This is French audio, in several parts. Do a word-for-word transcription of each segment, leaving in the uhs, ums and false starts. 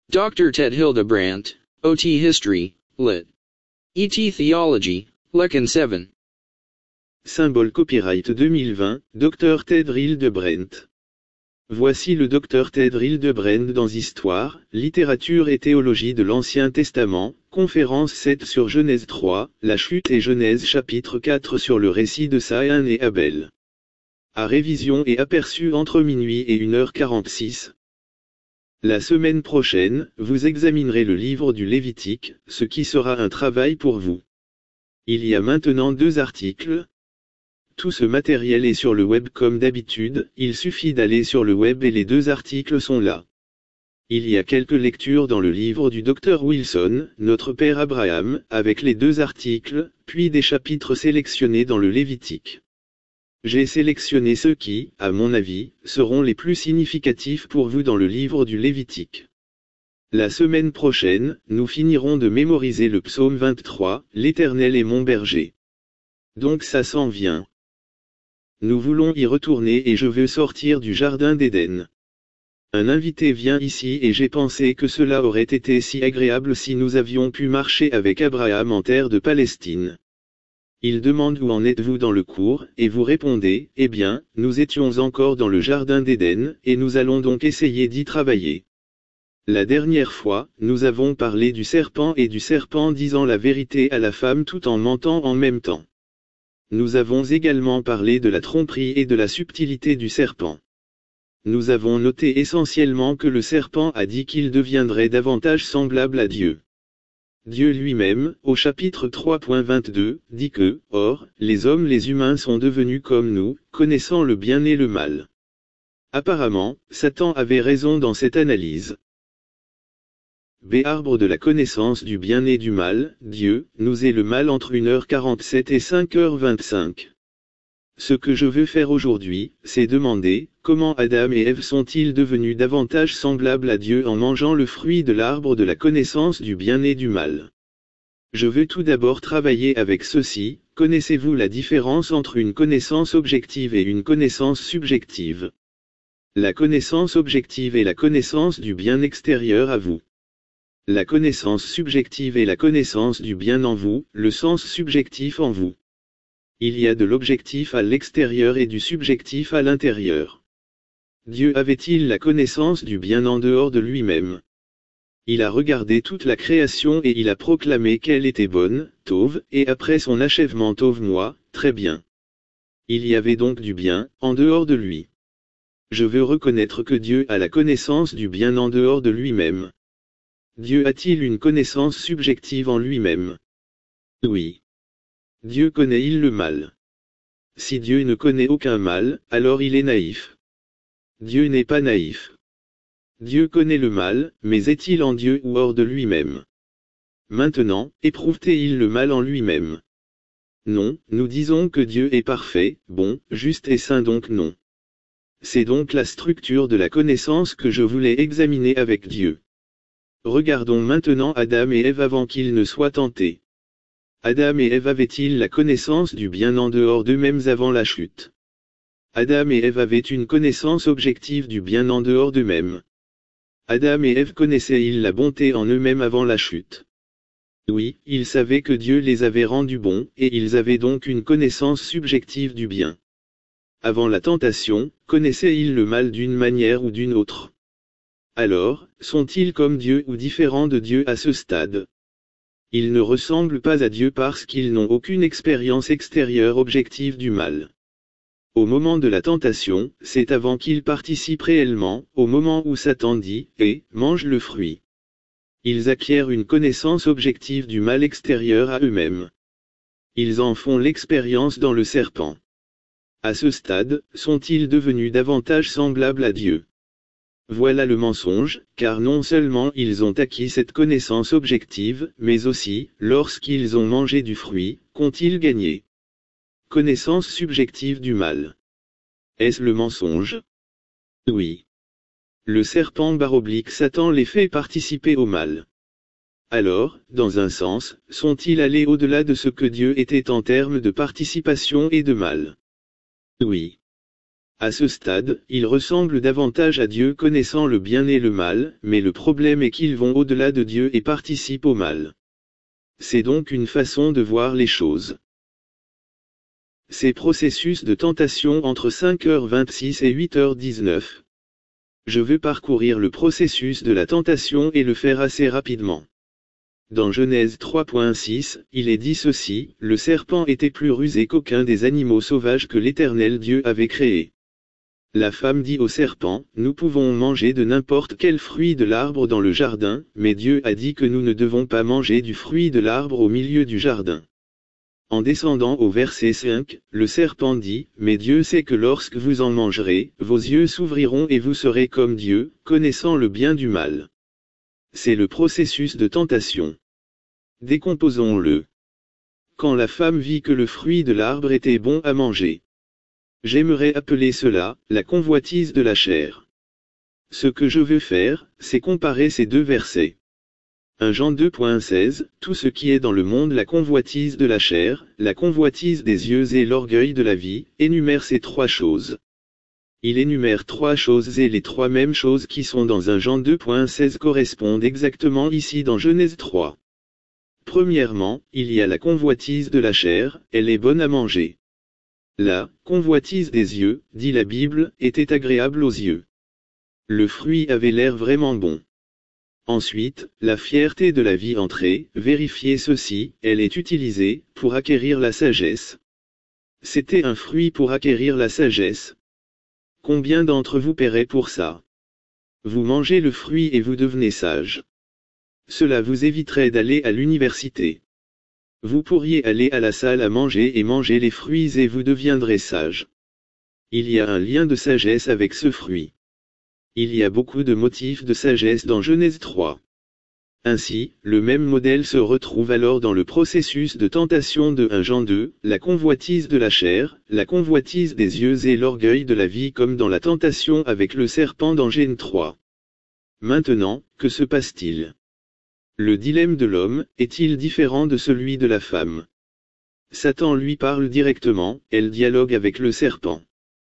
Doctor Ted Hildebrandt, O T History, lit. E T Theology, Leçon seven. Symbole copyright deux mille vingt, Docteur Ted Hildebrandt. Voici le Docteur Ted Hildebrandt dans Histoire, Littérature et Théologie de l'Ancien Testament, conférence sept sur Genèse trois, la chute et Genèse chapitre quatre sur le récit de Caïn et Abel. À révision et aperçu entre minuit et une heure quarante-six. La semaine prochaine, vous examinerez le livre du Lévitique, ce qui sera un travail pour vous. Il y a maintenant deux articles. Tout ce matériel est sur le web comme d'habitude, il suffit d'aller sur le web et les deux articles sont là. Il y a quelques lectures dans le livre du docteur Wilson, Notre Père Abraham, avec les deux articles, puis des chapitres sélectionnés dans le Lévitique. J'ai sélectionné ceux qui, à mon avis, seront les plus significatifs pour vous dans le livre du Lévitique. La semaine prochaine, nous finirons de mémoriser le psaume vingt-trois, L'Éternel est mon berger. Donc ça s'en vient. Nous voulons y retourner et je veux sortir du jardin d'Éden. Un invité vient ici et j'ai pensé que cela aurait été si agréable si nous avions pu marcher avec Abraham en terre de Palestine. Il demande où en êtes-vous dans le cours, et vous répondez, eh bien, nous étions encore dans le jardin d'Éden, et nous allons donc essayer d'y travailler. La dernière fois, nous avons parlé du serpent et du serpent disant la vérité à la femme tout en mentant en même temps. Nous avons également parlé de la tromperie et de la subtilité du serpent. Nous avons noté essentiellement que le serpent a dit qu'il deviendrait davantage semblable à Dieu. Dieu lui-même, au chapitre trois point vingt-deux, dit que, or, les hommes les humains sont devenus comme nous, connaissant le bien et le mal. Apparemment, Satan avait raison dans cette analyse. B. Arbre de la connaissance du bien et du mal, Dieu, nous est le mal entre une heure quarante-sept et cinq heures vingt-cinq. Ce que je veux faire aujourd'hui, c'est demander, comment Adam et Ève sont-ils devenus davantage semblables à Dieu en mangeant le fruit de l'arbre de la connaissance du bien et du mal. Je veux tout d'abord travailler avec ceci, connaissez-vous la différence entre une connaissance objective et une connaissance subjective? La connaissance objective est la connaissance du bien extérieur à vous. La connaissance subjective est la connaissance du bien en vous, le sens subjectif en vous. Il y a de l'objectif à l'extérieur et du subjectif à l'intérieur. Dieu avait-il la connaissance du bien en dehors de lui-même? Il a regardé toute la création et il a proclamé qu'elle était bonne, Tov, et après son achèvement Tov moi, très bien. Il y avait donc du bien, en dehors de lui. Je veux reconnaître que Dieu a la connaissance du bien en dehors de lui-même. Dieu a-t-il une connaissance subjective en lui-même? Oui. Dieu connaît-il le mal? Si Dieu ne connaît aucun mal, alors il est naïf. Dieu n'est pas naïf. Dieu connaît le mal, mais est-il en Dieu ou hors de lui-même? Maintenant, éprouve-t-il le mal en lui-même? Non, nous disons que Dieu est parfait, bon, juste et saint donc non. C'est donc la structure de la connaissance que je voulais examiner avec Dieu. Regardons maintenant Adam et Ève avant qu'ils ne soient tentés. Adam et Ève avaient-ils la connaissance du bien en dehors d'eux-mêmes avant la chute? Adam et Ève avaient une connaissance objective du bien en dehors d'eux-mêmes. Adam et Ève connaissaient-ils la bonté en eux-mêmes avant la chute? Oui, ils savaient que Dieu les avait rendus bons, et ils avaient donc une connaissance subjective du bien. Avant la tentation, connaissaient-ils le mal d'une manière ou d'une autre? Alors, sont-ils comme Dieu ou différents de Dieu à ce stade? Ils ne ressemblent pas à Dieu parce qu'ils n'ont aucune expérience extérieure objective du mal. Au moment de la tentation, c'est avant qu'ils participent réellement, au moment où Satan dit « et, mange le fruit ». Ils acquièrent une connaissance objective du mal extérieur à eux-mêmes. Ils en font l'expérience dans le serpent. À ce stade, sont-ils devenus davantage semblables à Dieu? Voilà le mensonge, car non seulement ils ont acquis cette connaissance objective, mais aussi, lorsqu'ils ont mangé du fruit, qu'ont-ils gagné? Connaissance subjective du mal. Est-ce le mensonge? Oui. Le serpent baroblique Satan les fait participer au mal. Alors, dans un sens, sont-ils allés au-delà de ce que Dieu était en termes de participation et de mal? Oui. À ce stade, ils ressemblent davantage à Dieu connaissant le bien et le mal, mais le problème est qu'ils vont au-delà de Dieu et participent au mal. C'est donc une façon de voir les choses. Ces processus de tentation entre cinq heures vingt-six et huit heures dix-neuf. Je veux parcourir le processus de la tentation et le faire assez rapidement. Dans Genèse trois point six, il est dit ceci, le serpent était plus rusé qu'aucun des animaux sauvages que l'Éternel Dieu avait créés. La femme dit au serpent, nous pouvons manger de n'importe quel fruit de l'arbre dans le jardin, mais Dieu a dit que nous ne devons pas manger du fruit de l'arbre au milieu du jardin. En descendant au verset cinq, le serpent dit, mais Dieu sait que lorsque vous en mangerez, vos yeux s'ouvriront et vous serez comme Dieu, connaissant le bien du mal. C'est le processus de tentation. Décomposons-le. Quand la femme vit que le fruit de l'arbre était bon à manger. J'aimerais appeler cela, la convoitise de la chair. Ce que je veux faire, c'est comparer ces deux versets. un Jean deux point seize, tout ce qui est dans le monde la convoitise de la chair, la convoitise des yeux et l'orgueil de la vie, énumère ces trois choses. Il énumère trois choses et les trois mêmes choses qui sont dans un Jean deux point seize correspondent exactement ici dans Genèse trois. Premièrement, il y a la convoitise de la chair, elle est bonne à manger. La convoitise des yeux, dit la Bible, était agréable aux yeux. Le fruit avait l'air vraiment bon. Ensuite, la fierté de la vie entrée, vérifiez ceci, elle est utilisée, pour acquérir la sagesse. C'était un fruit pour acquérir la sagesse. Combien d'entre vous paieraient pour ça? Vous mangez le fruit et vous devenez sage. Cela vous éviterait d'aller à l'université. Vous pourriez aller à la salle à manger et manger les fruits et vous deviendrez sage. Il y a un lien de sagesse avec ce fruit. Il y a beaucoup de motifs de sagesse dans Genèse trois. Ainsi, le même modèle se retrouve alors dans le processus de tentation de un Jean deux, la convoitise de la chair, la convoitise des yeux et l'orgueil de la vie comme dans la tentation avec le serpent dans Genèse trois. Maintenant, que se passe-t-il? Le dilemme de l'homme, est-il différent de celui de la femme? Satan lui parle directement, elle dialogue avec le serpent.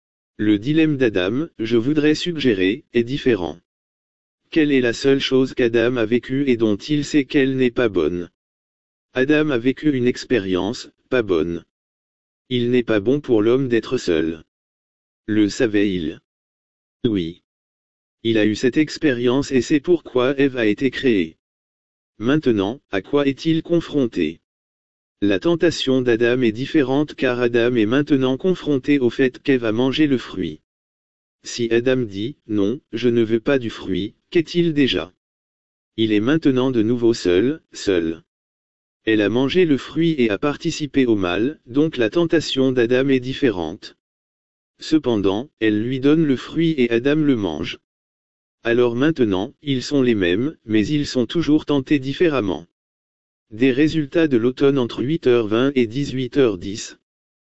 Le dilemme d'Adam, je voudrais suggérer, est différent. Quelle est la seule chose qu'Adam a vécue et dont il sait qu'elle n'est pas bonne? Adam a vécu une expérience, pas bonne. Il n'est pas bon pour l'homme d'être seul. Le savait-il? Oui. Il a eu cette expérience et c'est pourquoi Ève a été créée. Maintenant, à quoi est-il confronté? La tentation d'Adam est différente car Adam est maintenant confronté au fait qu'Ève a mangé le fruit. Si Adam dit, non, je ne veux pas du fruit, qu'est-il déjà? Il est maintenant de nouveau seul, seul. Elle a mangé le fruit et a participé au mal, donc la tentation d'Adam est différente. Cependant, elle lui donne le fruit et Adam le mange. Alors maintenant, ils sont les mêmes, mais ils sont toujours tentés différemment. Des résultats de l'automne entre huit heures vingt et dix-huit heures dix.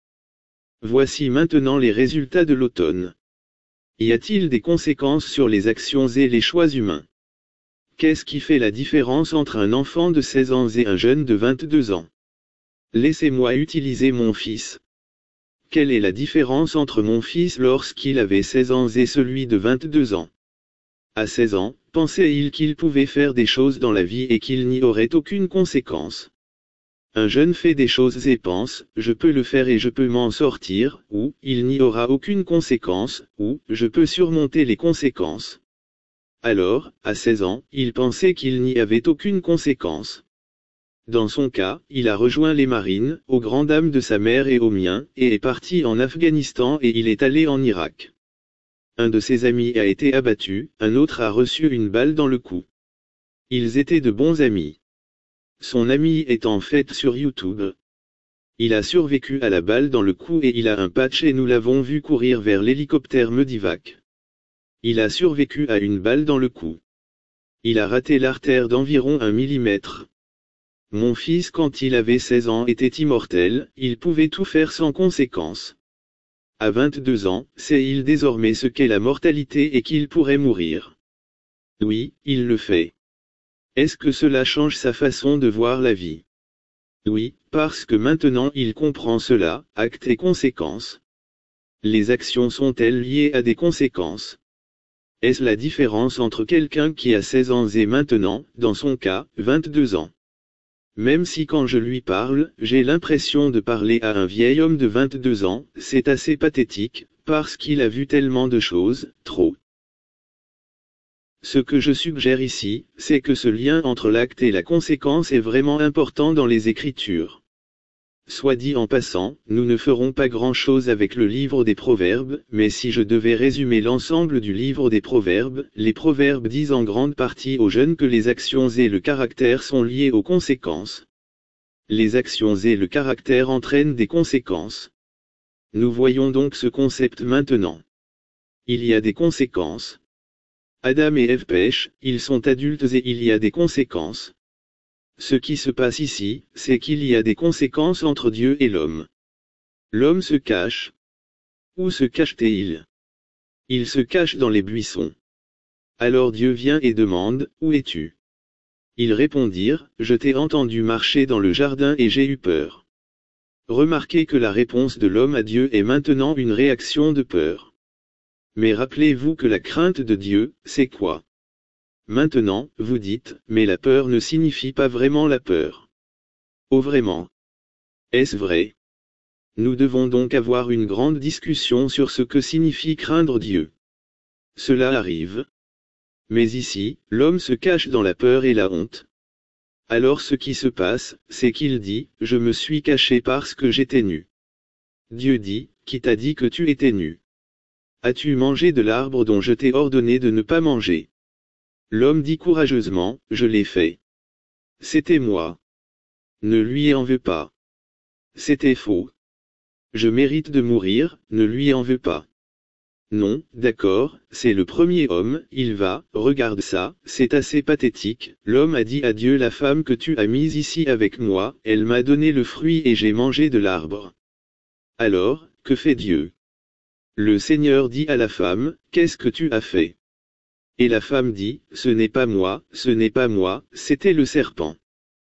Voici maintenant les résultats de l'automne. Y a-t-il des conséquences sur les actions et les choix humains? Qu'est-ce qui fait la différence entre un enfant de seize ans et un jeune de vingt-deux ans? Laissez-moi utiliser mon fils. Quelle est la différence entre mon fils lorsqu'il avait seize ans et celui de vingt-deux ans? À seize ans, pensait-il qu'il pouvait faire des choses dans la vie et qu'il n'y aurait aucune conséquence? Un jeune fait des choses et pense, je peux le faire et je peux m'en sortir, ou, il n'y aura aucune conséquence, ou, je peux surmonter les conséquences. Alors, à seize ans, il pensait qu'il n'y avait aucune conséquence. Dans son cas, il a rejoint les marines, aux grandes dames de sa mère et aux miens, et est parti en Afghanistan et il est allé en Irak. Un de ses amis a été abattu, un autre a reçu une balle dans le cou. Ils étaient de bons amis. Son ami est en fait sur YouTube. Il a survécu à la balle dans le cou et il a un patch et nous l'avons vu courir vers l'hélicoptère Medivac. Il a survécu à une balle dans le cou. Il a raté l'artère d'environ un millimètre. Mon fils quand il avait seize ans était immortel, il pouvait tout faire sans conséquence. À vingt-deux ans, sait-il désormais ce qu'est la mortalité et qu'il pourrait mourir? Oui, il le fait. Est-ce que cela change sa façon de voir la vie? Oui, parce que maintenant il comprend cela, actes et conséquences. Les actions sont-elles liées à des conséquences? Est-ce la différence entre quelqu'un qui a seize ans et maintenant, dans son cas, vingt-deux ans? Même si quand je lui parle, j'ai l'impression de parler à un vieil homme de vingt-deux ans, c'est assez pathétique, parce qu'il a vu tellement de choses, trop. Ce que je suggère ici, c'est que ce lien entre l'acte et la conséquence est vraiment important dans les Écritures. Soit dit en passant, nous ne ferons pas grand-chose avec le livre des Proverbes, mais si je devais résumer l'ensemble du livre des Proverbes, les Proverbes disent en grande partie aux jeunes que les actions et le caractère sont liés aux conséquences. Les actions et le caractère entraînent des conséquences. Nous voyons donc ce concept maintenant. Il y a des conséquences. Adam et Ève pêchent, ils sont adultes et il y a des conséquences. Ce qui se passe ici, c'est qu'il y a des conséquences entre Dieu et l'homme. L'homme se cache. Où se cache-t-il? Il se cache dans les buissons. Alors Dieu vient et demande, où es-tu? Ils répondirent, je t'ai entendu marcher dans le jardin et j'ai eu peur. Remarquez que la réponse de l'homme à Dieu est maintenant une réaction de peur. Mais rappelez-vous que la crainte de Dieu, c'est quoi? Maintenant, vous dites, mais la peur ne signifie pas vraiment la peur. Oh vraiment? Est-ce vrai? Nous devons donc avoir une grande discussion sur ce que signifie craindre Dieu. Cela arrive. Mais ici, l'homme se cache dans la peur et la honte. Alors ce qui se passe, c'est qu'il dit, je me suis caché parce que j'étais nu. Dieu dit, qui t'a dit que tu étais nu? As-tu mangé de l'arbre dont je t'ai ordonné de ne pas manger? L'homme dit courageusement, je l'ai fait. C'était moi. Ne lui en veux pas. C'était faux. Je mérite de mourir, ne lui en veux pas. Non, d'accord, c'est le premier homme, il va, regarde ça, c'est assez pathétique, l'homme a dit à Dieu la femme que tu as mise ici avec moi, elle m'a donné le fruit et j'ai mangé de l'arbre. Alors, que fait Dieu? Le Seigneur dit à la femme, qu'est-ce que tu as fait? Et la femme dit, ce n'est pas moi, ce n'est pas moi, c'était le serpent.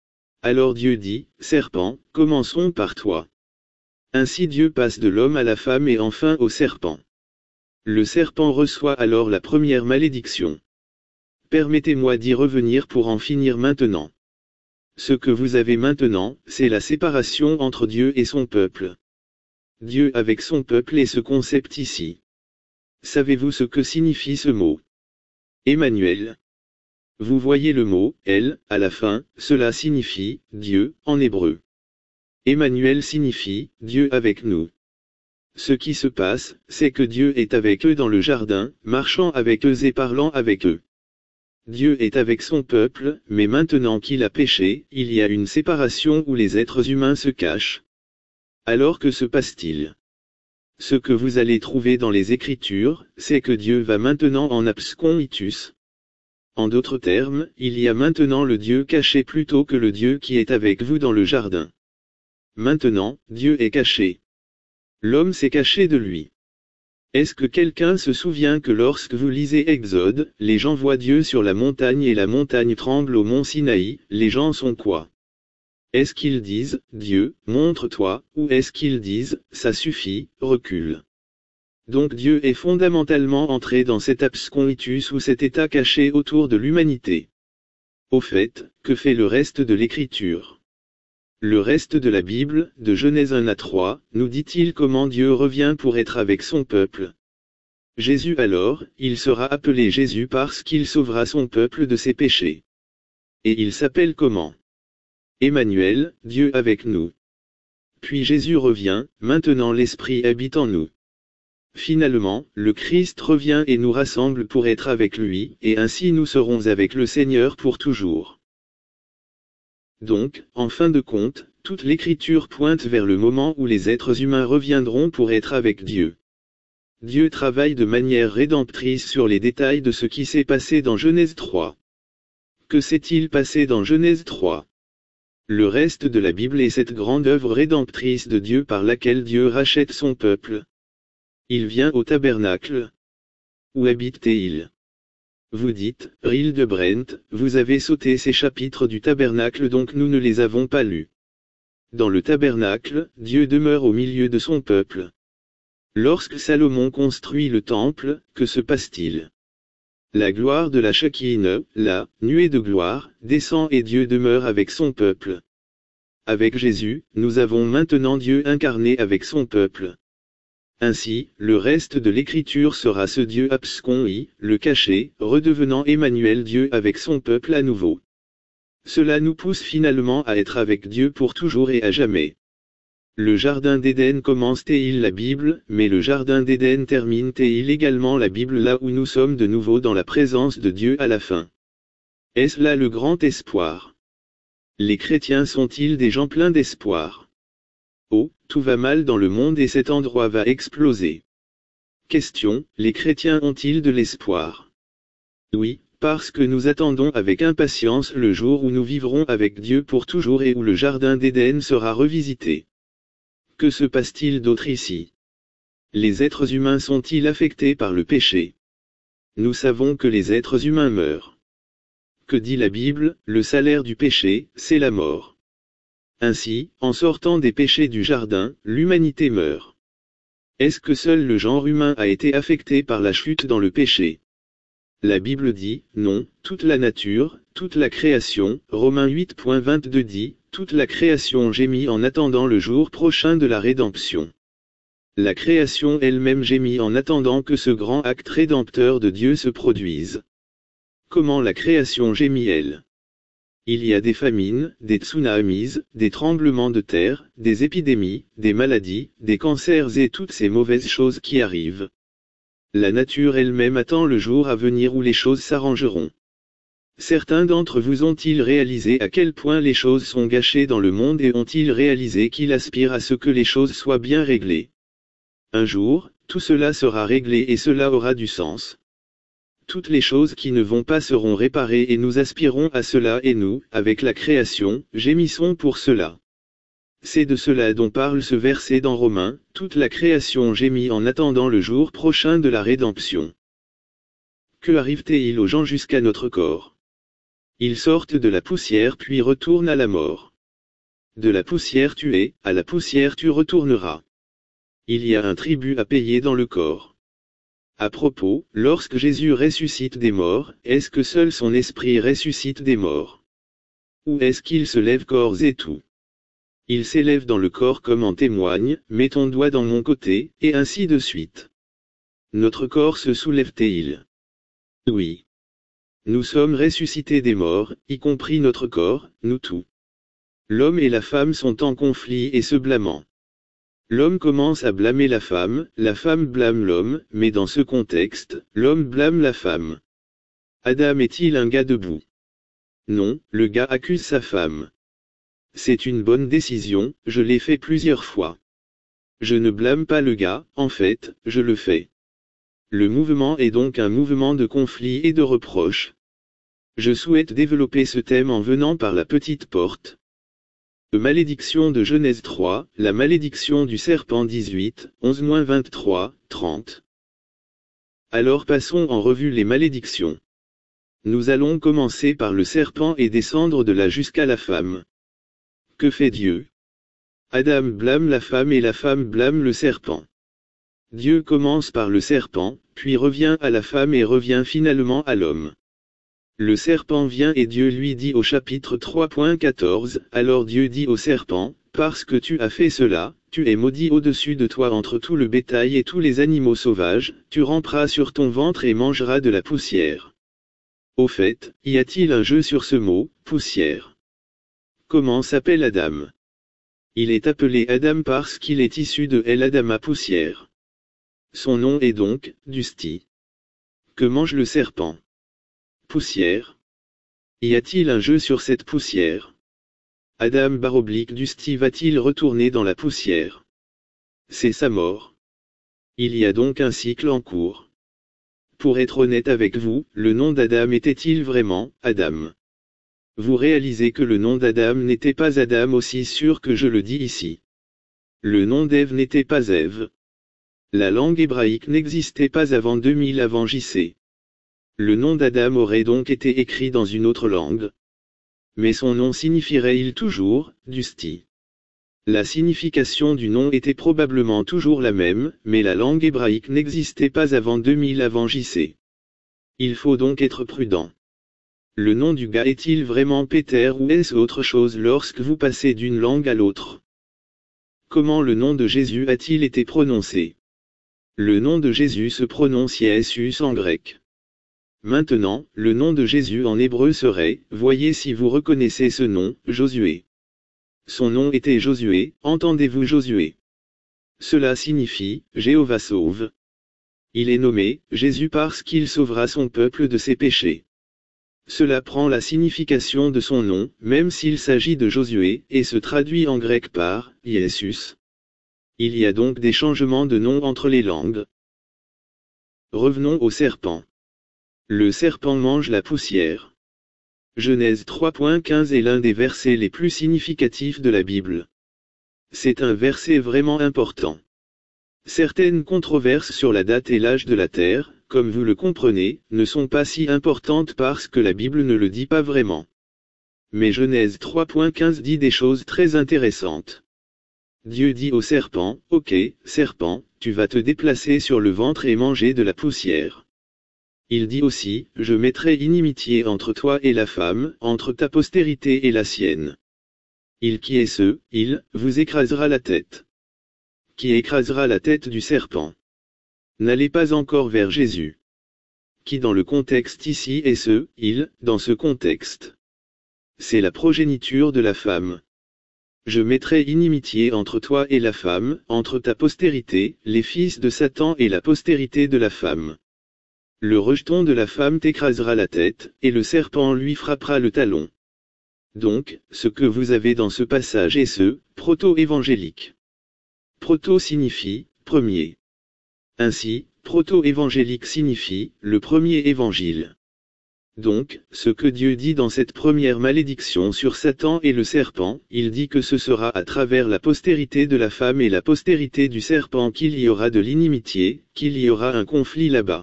Alors Dieu dit, serpent, commençons par toi. Ainsi Dieu passe de l'homme à la femme et enfin au serpent. Le serpent reçoit alors la première malédiction. Permettez-moi d'y revenir pour en finir maintenant. Ce que vous avez maintenant, c'est la séparation entre Dieu et son peuple. Dieu avec son peuple est ce concept ici. Savez-vous ce que signifie ce mot? Emmanuel. Vous voyez le mot « elle » à la fin, cela signifie « Dieu » en hébreu. Emmanuel signifie « Dieu avec nous ». Ce qui se passe, c'est que Dieu est avec eux dans le jardin, marchant avec eux et parlant avec eux. Dieu est avec son peuple, mais maintenant qu'il a péché, il y a une séparation où les êtres humains se cachent. Alors que se passe-t-il? Ce que vous allez trouver dans les Écritures, c'est que Dieu va maintenant en absconditus. En d'autres termes, il y a maintenant le Dieu caché plutôt que le Dieu qui est avec vous dans le jardin. Maintenant, Dieu est caché. L'homme s'est caché de lui. Est-ce que quelqu'un se souvient que lorsque vous lisez Exode, les gens voient Dieu sur la montagne et la montagne tremble au mont Sinaï, les gens sont quoi? Est-ce qu'ils disent, Dieu, montre-toi, ou est-ce qu'ils disent, ça suffit, recule? Donc Dieu est fondamentalement entré dans cet absconditus ou cet état caché autour de l'humanité. Au fait, que fait le reste de l'Écriture? Le reste de la Bible, de Genèse un à trois, nous dit-il comment Dieu revient pour être avec son peuple. Jésus alors, il sera appelé Jésus parce qu'il sauvera son peuple de ses péchés. Et il s'appelle comment? Emmanuel, Dieu avec nous. Puis Jésus revient, maintenant l'Esprit habite en nous. Finalement, le Christ revient et nous rassemble pour être avec lui, et ainsi nous serons avec le Seigneur pour toujours. Donc, en fin de compte, toute l'Écriture pointe vers le moment où les êtres humains reviendront pour être avec Dieu. Dieu travaille de manière rédemptrice sur les détails de ce qui s'est passé dans Genèse trois. Que s'est-il passé dans Genèse trois? Le reste de la Bible est cette grande œuvre rédemptrice de Dieu par laquelle Dieu rachète son peuple. Il vient au tabernacle. Où habite-t-il? Vous dites, Ril de Brent, vous avez sauté ces chapitres du tabernacle donc nous ne les avons pas lus. Dans le tabernacle, Dieu demeure au milieu de son peuple. Lorsque Salomon construit le temple, que se passe-t-il? La gloire de la Shekinah, la nuée de gloire, descend et Dieu demeure avec son peuple. Avec Jésus, nous avons maintenant Dieu incarné avec son peuple. Ainsi, le reste de l'écriture sera ce Dieu abscons, le caché, redevenant Emmanuel Dieu avec son peuple à nouveau. Cela nous pousse finalement à être avec Dieu pour toujours et à jamais. Le jardin d'Éden commence-t-il la Bible, mais le jardin d'Éden termine-t-il également la Bible là où nous sommes de nouveau dans la présence de Dieu à la fin? Est-ce là le grand espoir? Les chrétiens sont-ils des gens pleins d'espoir? Oh, tout va mal dans le monde et cet endroit va exploser. Question, les chrétiens ont-ils de l'espoir? Oui, parce que nous attendons avec impatience le jour où nous vivrons avec Dieu pour toujours et où le jardin d'Éden sera revisité. Que se passe-t-il d'autre ici? Les êtres humains sont-ils affectés par le péché? Nous savons que les êtres humains meurent. Que dit la Bible? Le salaire du péché, c'est la mort. Ainsi, en sortant des péchés du jardin, l'humanité meurt. Est-ce que seul le genre humain a été affecté par la chute dans le péché? La Bible dit, non, toute la nature, toute la création, Romains huit vingt-deux dit, toute la création gémit en attendant le jour prochain de la rédemption. La création elle-même gémit en attendant que ce grand acte rédempteur de Dieu se produise. Comment la création gémit-elle? Il y a des famines, des tsunamis, des tremblements de terre, des épidémies, des maladies, des cancers et toutes ces mauvaises choses qui arrivent. La nature elle-même attend le jour à venir où les choses s'arrangeront. Certains d'entre vous ont-ils réalisé à quel point les choses sont gâchées dans le monde et ont-ils réalisé qu'ils aspirent à ce que les choses soient bien réglées? Un jour, tout cela sera réglé et cela aura du sens. Toutes les choses qui ne vont pas seront réparées et nous aspirons à cela et nous, avec la création, gémissons pour cela. C'est de cela dont parle ce verset dans Romains, toute la création gémit en attendant le jour prochain de la rédemption. Que arrive-t-il aux gens jusqu'à notre corps? Ils sortent de la poussière puis retournent à la mort. De la poussière tu es, à la poussière tu retourneras. Il y a un tribut à payer dans le corps. À propos, lorsque Jésus ressuscite des morts, est-ce que seul son esprit ressuscite des morts? Ou est-ce qu'il se lève corps et tout? Il s'élève dans le corps comme en témoigne, mets ton doigt dans mon côté, et ainsi de suite. Notre corps se soulève-t-il? Oui. Nous sommes ressuscités des morts, y compris notre corps, nous tous. L'homme et la femme sont en conflit et se blâmant. L'homme commence à blâmer la femme, la femme blâme l'homme, mais dans ce contexte, l'homme blâme la femme. Adam est-il un gars debout? Non, le gars accuse sa femme. C'est une bonne décision, je l'ai fait plusieurs fois. Je ne blâme pas le gars, en fait, je le fais. Le mouvement est donc un mouvement de conflit et de reproche. Je souhaite développer ce thème en venant par la petite porte. Malédiction de Genèse trois, la malédiction du serpent dix-huit, onze vingt-trois, trente. Alors passons en revue les malédictions. Nous allons commencer par le serpent et descendre de là jusqu'à la femme. Que fait Dieu? Adam blâme la femme et la femme blâme le serpent. Dieu commence par le serpent, puis revient à la femme et revient finalement à l'homme. Le serpent vient et Dieu lui dit au chapitre trois quatorze, alors Dieu dit au serpent, parce que tu as fait cela, tu es maudit au-dessus de toi entre tout le bétail et tous les animaux sauvages, tu ramperas sur ton ventre et mangeras de la poussière. Au fait, y a-t-il un jeu sur ce mot, poussière? Comment s'appelle Adam? Il est appelé Adam parce qu'il est issu de El Adama poussière. Son nom est donc, Dusty. Que mange le serpent? Poussière. Y a-t-il un jeu sur cette poussière? Adam baroblique Dusty va-t-il retourner dans la poussière? C'est sa mort. Il y a donc un cycle en cours. Pour être honnête avec vous, le nom d'Adam était-il vraiment, Adam? Vous réalisez que le nom d'Adam n'était pas Adam aussi sûr que je le dis ici. Le nom d'Ève n'était pas Ève. La langue hébraïque n'existait pas avant deux mille avant J C. Le nom d'Adam aurait donc été écrit dans une autre langue. Mais son nom signifierait-il toujours, Dusty? La signification du nom était probablement toujours la même, mais la langue hébraïque n'existait pas avant deux mille avant J C. Il faut donc être prudent. Le nom du gars est-il vraiment Peter ou est-ce autre chose lorsque vous passez d'une langue à l'autre? Comment le nom de Jésus a-t-il été prononcé? Le nom de Jésus se prononce Jésus en grec. Maintenant, le nom de Jésus en hébreu serait, voyez si vous reconnaissez ce nom, Josué. Son nom était Josué, entendez-vous Josué? Cela signifie, Jéhovah sauve. Il est nommé, Jésus parce qu'il sauvera son peuple de ses péchés. Cela prend la signification de son nom, même s'il s'agit de Josué, et se traduit en grec par, Jésus. Il y a donc des changements de nom entre les langues. Revenons au serpent. Le serpent mange la poussière. Genèse trois quinze est l'un des versets les plus significatifs de la Bible. C'est un verset vraiment important. Certaines controverses sur la date et l'âge de la Terre, comme vous le comprenez, ne sont pas si importantes parce que la Bible ne le dit pas vraiment. Mais Genèse trois quinze dit des choses très intéressantes. Dieu dit au serpent, « Ok, serpent, tu vas te déplacer sur le ventre et manger de la poussière. » Il dit aussi, « Je mettrai inimitié entre toi et la femme, entre ta postérité et la sienne. » Il qui est ce, il, vous écrasera la tête. Qui écrasera la tête du serpent? N'allez pas encore vers Jésus. Qui dans le contexte ici est ce, il, dans ce contexte? C'est la progéniture de la femme. Je mettrai inimitié entre toi et la femme, entre ta postérité, les fils de Satan et la postérité de la femme. Le rejeton de la femme t'écrasera la tête, et le serpent lui frappera le talon. Donc, ce que vous avez dans ce passage est ce, proto-évangélique. Proto signifie, premier. Ainsi, proto-évangélique signifie, le premier évangile. Donc, ce que Dieu dit dans cette première malédiction sur Satan et le serpent, il dit que ce sera à travers la postérité de la femme et la postérité du serpent qu'il y aura de l'inimitié, qu'il y aura un conflit là-bas.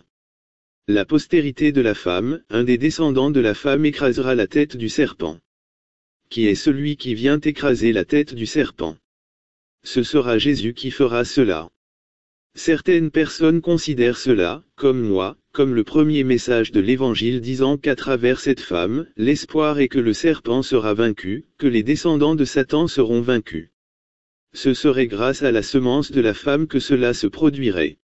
La postérité de la femme, un des descendants de la femme écrasera la tête du serpent. Qui est celui qui vient écraser la tête du serpent? Ce sera Jésus qui fera cela. Certaines personnes considèrent cela, comme moi, comme le premier message de l'Évangile disant qu'à travers cette femme, l'espoir est que le serpent sera vaincu, que les descendants de Satan seront vaincus. Ce serait grâce à la semence de la femme que cela se produirait.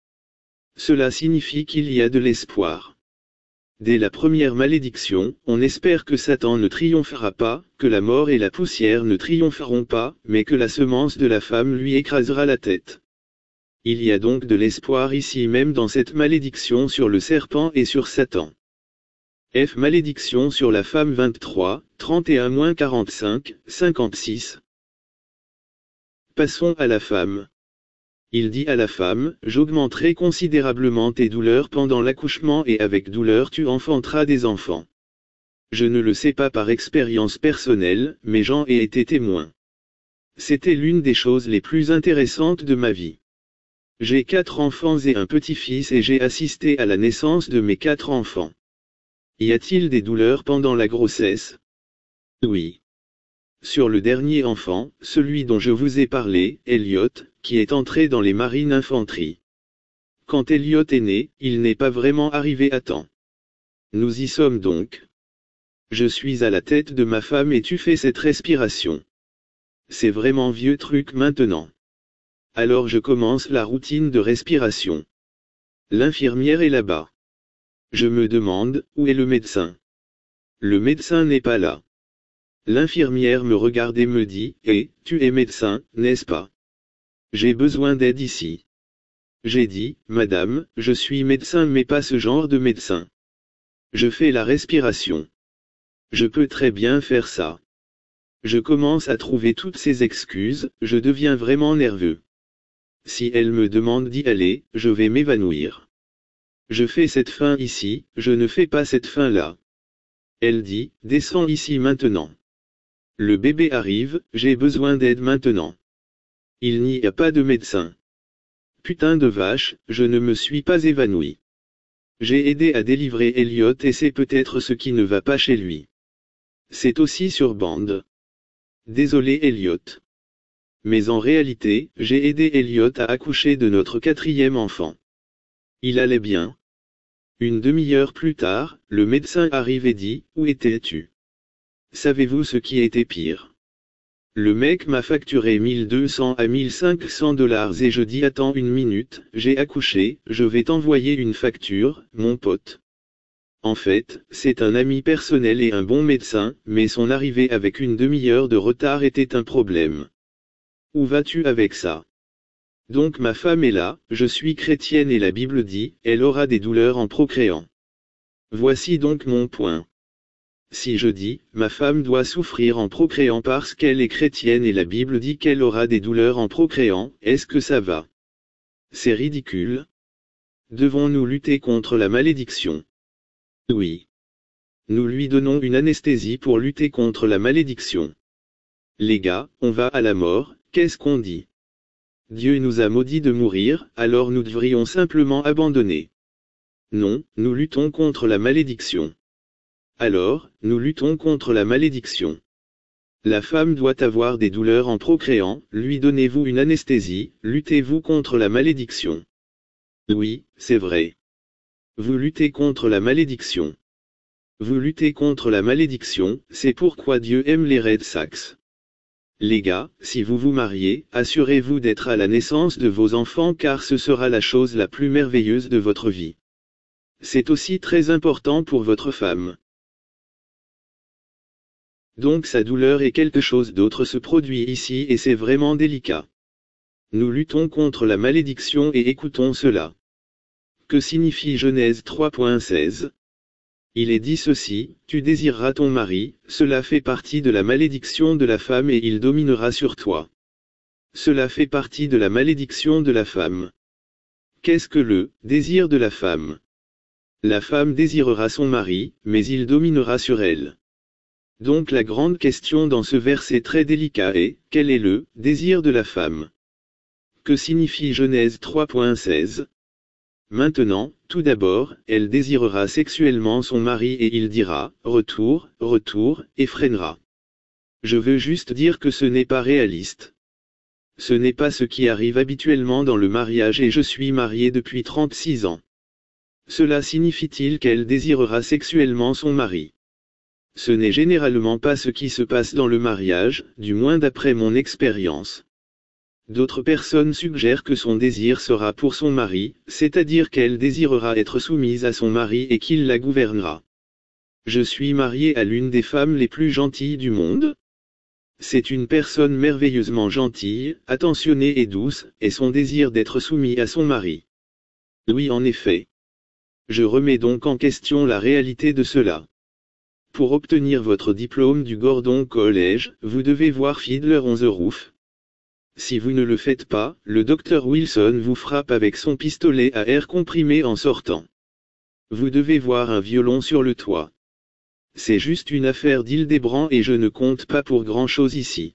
Cela signifie qu'il y a de l'espoir. Dès la première malédiction, on espère que Satan ne triomphera pas, que la mort et la poussière ne triompheront pas, mais que la semence de la femme lui écrasera la tête. Il y a donc de l'espoir ici même dans cette malédiction sur le serpent et sur Satan. F. Malédiction sur la femme vingt-trois, trente et un à quarante-cinq, cinquante-six. Passons à la femme. Il dit à la femme, « J'augmenterai considérablement tes douleurs pendant l'accouchement et avec douleur tu enfanteras des enfants. » Je ne le sais pas par expérience personnelle, mais j'en ai été témoin. C'était l'une des choses les plus intéressantes de ma vie. J'ai quatre enfants et un petit-fils et j'ai assisté à la naissance de mes quatre enfants. Y a-t-il des douleurs pendant la grossesse? Oui. Sur le dernier enfant, celui dont je vous ai parlé, Elliot, qui est entré dans les marines infanterie. Quand Elliot est né, il n'est pas vraiment arrivé à temps. Nous y sommes donc. Je suis à la tête de ma femme et tu fais cette respiration. C'est vraiment vieux truc maintenant. Alors je commence la routine de respiration. L'infirmière est là-bas. Je me demande, où est le médecin? Le médecin n'est pas là. L'infirmière me regarde et me dit, « Eh, tu es médecin, n'est-ce pas? J'ai besoin d'aide ici. » J'ai dit, « Madame, je suis médecin mais pas ce genre de médecin. Je fais la respiration. Je peux très bien faire ça. » Je commence à trouver toutes ces excuses, je deviens vraiment nerveux. Si elle me demande d'y aller, je vais m'évanouir. Je fais cette fin ici, je ne fais pas cette fin là. Elle dit, « Descends ici maintenant. » Le bébé arrive, j'ai besoin d'aide maintenant. Il n'y a pas de médecin. Putain de vache, je ne me suis pas évanoui. J'ai aidé à délivrer Elliot et c'est peut-être ce qui ne va pas chez lui. C'est aussi sur bande. Désolé Elliot. Mais en réalité, j'ai aidé Elliot à accoucher de notre quatrième enfant. Il allait bien. Une demi-heure plus tard, le médecin arrive et dit, « Où étais-tu ? Savez-vous ce qui était pire ? Le mec m'a facturé mille deux cents à mille cinq cents dollars et je dis attends une minute, j'ai accouché, je vais t'envoyer une facture, mon pote. En fait, c'est un ami personnel et un bon médecin, mais son arrivée avec une demi-heure de retard était un problème. Où vas-tu avec ça ? Donc ma femme est là, je suis chrétienne et la Bible dit, elle aura des douleurs en procréant. Voici donc mon point. Si je dis, ma femme doit souffrir en procréant parce qu'elle est chrétienne et la Bible dit qu'elle aura des douleurs en procréant, est-ce que ça va ? C'est ridicule. Devons-nous lutter contre la malédiction ? Oui. Nous lui donnons une anesthésie pour lutter contre la malédiction. Les gars, on va à la mort, qu'est-ce qu'on dit ? Dieu nous a maudits de mourir, alors nous devrions simplement abandonner. Non, nous luttons contre la malédiction. Alors, nous luttons contre la malédiction. La femme doit avoir des douleurs en procréant, lui donnez-vous une anesthésie, luttez-vous contre la malédiction. Oui, c'est vrai. Vous luttez contre la malédiction. Vous luttez contre la malédiction, c'est pourquoi Dieu aime les Red Sox. Les gars, si vous vous mariez, assurez-vous d'être à la naissance de vos enfants car ce sera la chose la plus merveilleuse de votre vie. C'est aussi très important pour votre femme. Donc sa douleur et quelque chose d'autre se produit ici et c'est vraiment délicat. Nous luttons contre la malédiction et écoutons cela. Que signifie Genèse trois seize ? Il est dit ceci, tu désireras ton mari, cela fait partie de la malédiction de la femme et il dominera sur toi. Cela fait partie de la malédiction de la femme. Qu'est-ce que le désir de la femme ? La femme désirera son mari, mais il dominera sur elle. Donc la grande question dans ce verset très délicat est, quel est le désir de la femme ? Que signifie Genèse trois seize ? Maintenant, tout d'abord, elle désirera sexuellement son mari et il dira, retour, retour, et freinera. Je veux juste dire que ce n'est pas réaliste. Ce n'est pas ce qui arrive habituellement dans le mariage et je suis marié depuis trente-six ans. Cela signifie-t-il qu'elle désirera sexuellement son mari ? Ce n'est généralement pas ce qui se passe dans le mariage, du moins d'après mon expérience. D'autres personnes suggèrent que son désir sera pour son mari, c'est-à-dire qu'elle désirera être soumise à son mari et qu'il la gouvernera. Je suis marié à l'une des femmes les plus gentilles du monde. C'est une personne merveilleusement gentille, attentionnée et douce, et son désir d'être soumis à son mari. Oui, en effet. Je remets donc en question la réalité de cela. Pour obtenir votre diplôme du Gordon College, vous devez voir Fiddler on the Roof. Si vous ne le faites pas, le docteur Wilson vous frappe avec son pistolet à air comprimé en sortant. Vous devez voir un violon sur le toit. C'est juste une affaire d'Hildebrandt et je ne compte pas pour grand-chose ici.